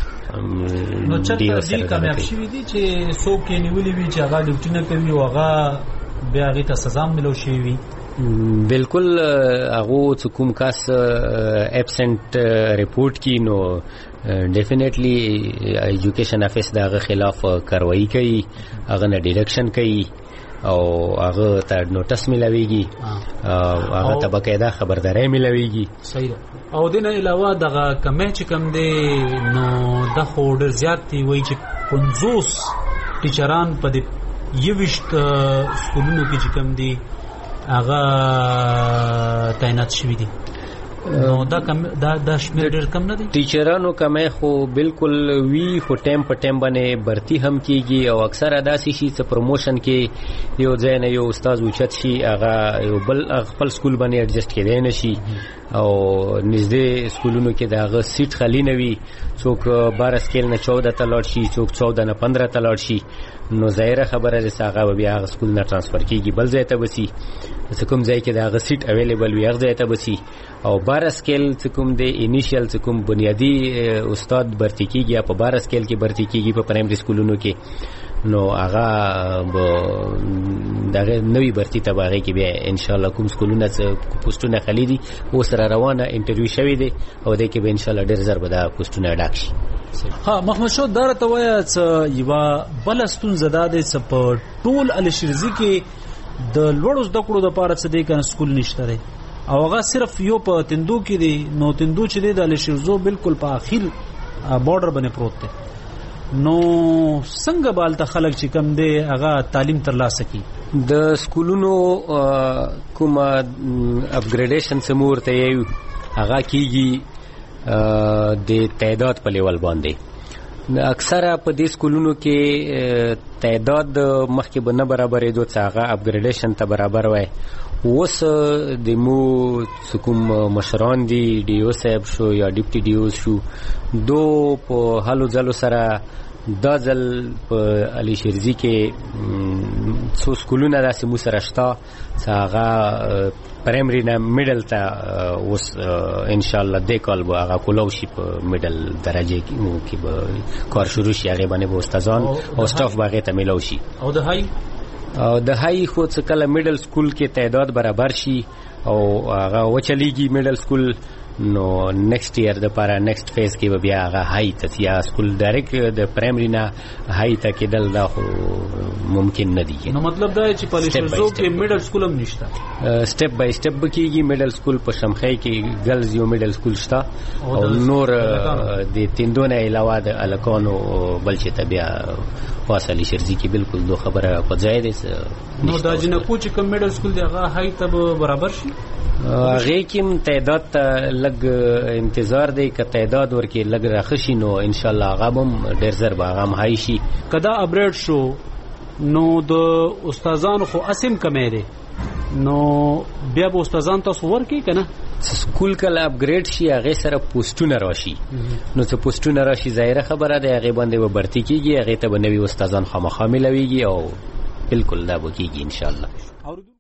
نو چرته دې کامیاب شوی دي چې څوک یې نیولې وي چې هغه ډیوټي نه کوي او هغه بیا هغه ته سزا ملو شي وي بالکل هغه کوم کس ابسنٹ رپورٹ کی نو ډیفینیټلی ایجوکیشن افیس دغه خلاف کاروایی کوي هغه نه ډیډکشن کوي او هغه ته نوټس ملويږي هغه ته بقاعده خبرداري ملويږي صحیح او دنه علاوه دغه کمه چې کم دی نو د خور زیات دی وای چې 50 ټیچران په دې یوشت سکولونو کې چې کم دی هغه تعینات شوی دي نو دا کم دا شمیر ډیر کم نه دي ټیچرانو کمه خو بالکل وی خو ټیم په ټیم باندې برتی هم کیږي او اکثر داسې شي چې پروموشن کې یو ځای نه یو استاد اوچت شي هغه یو بل خپل سکول باندې ایڈجسټ کېدای نه شي او نږدې سکولونو کې داغه سیټ خالی نه وي څوک 12 سکیل نه 14 ته لاړ شي څوک 14 نه 15 ته لاړ شي نو ظاهره خبره ده هغه بیا هغه سکول نه ترانسفر کیږي بل ځای ته وسی کوم ځای کې داغه سیټ اویلیبل وي هغه ځای ته وسی او 12 سکیل کوم د انیشیل کوم بنیادی استاد برتی کیږي په 12 سکیل کې برتی کیږي په پرایمري سکولونو کې نو هغه دغه نوې برتی تباغي کې بیا ان شاء الله کوم سکولونه پوسټونه خالي دي او سره روانه انټرویو شوی دی او د کې به ان شاء الله ډېر زر به دا پوسټونه ډاک شي ها محمد شو درته وایي چې یو بلستون زداده چې په ټول الشرزي کې د لوړو زده کړو د لپاره څه دی کنه سکول نشته دی او هغه صرف یو په تندو کې دی نو تندو چې دی د الشرزو بالکل په اخیر بارډر باندې پروت دی نو څنګه بالته خلک چې کم دی هغه تعلیم ترلاسه کی د سکولونو کوم اپګریډیشن سمور ته یو هغه کیږي د تعداد په لیول باندې اکثره په دې سکولونو کې تعداد مخکې به نه برابرې دوه څنګه اپګریډیشن ته برابر وای اوس د مو کوم مشران دي ډي او صاحب شو یا ډیپټي ډي او شو دو په حالو ځلو سره دا ځل په علي شرزي کې څو سکولونه داسې مو سره شته چې هغه پرایمري نه میډل ته اوس ان شاء الله د کال به هغه کولو شي په میډل درجه کې به کار شروع شي. هغه باندې به استادان او سټاف باغې ته ملو شي. او د هاي خو څه کله میډل سکول کې تعداد برابر شي او هغه وچلیږي میډل سکول نو نیکسٹ ایئر د لپاره نیکسٹ فیز کې به بیا هغه هاي ته یا سکول ډایرکټ د پرایمري نه هاي ته کېدل دا خو ممکن نه دي. نو مطلب دا چې په لشزو کې میډل سکول هم نشته. سټپ بای سټپ کېږي. میډل سکول په شمخۍ کې ګرلز یو میډل سکول شته او نور د تیندونه علاوه د الکانو بل چې ته بیا فاصله شرزي کې بالکل دو خبره په ځای ده. نو دا جنکو چې کوم میډل سکول دی هغه هاي ته برابر شي. هغه کې تعداد ته لګ انتظار دی که تعداد ورکې لګ راخشي نو ان شاء الله هغه هم ډېر زر به هغه هاي شي. کدا اپډیټ شو نو د استادانو خو اسیم کمې دی نو بیا به استادان تاسو ورکې کنه سکول کله اپګریډ شي هغه سره پوسټونه راشي نو څه پوسټونه راشي ظاهره خبره ده هغه باندې به برتی کیږي هغه ته به نوي استادان خامخا ملويږي او بالکل دا به کیږي ان شاء الله.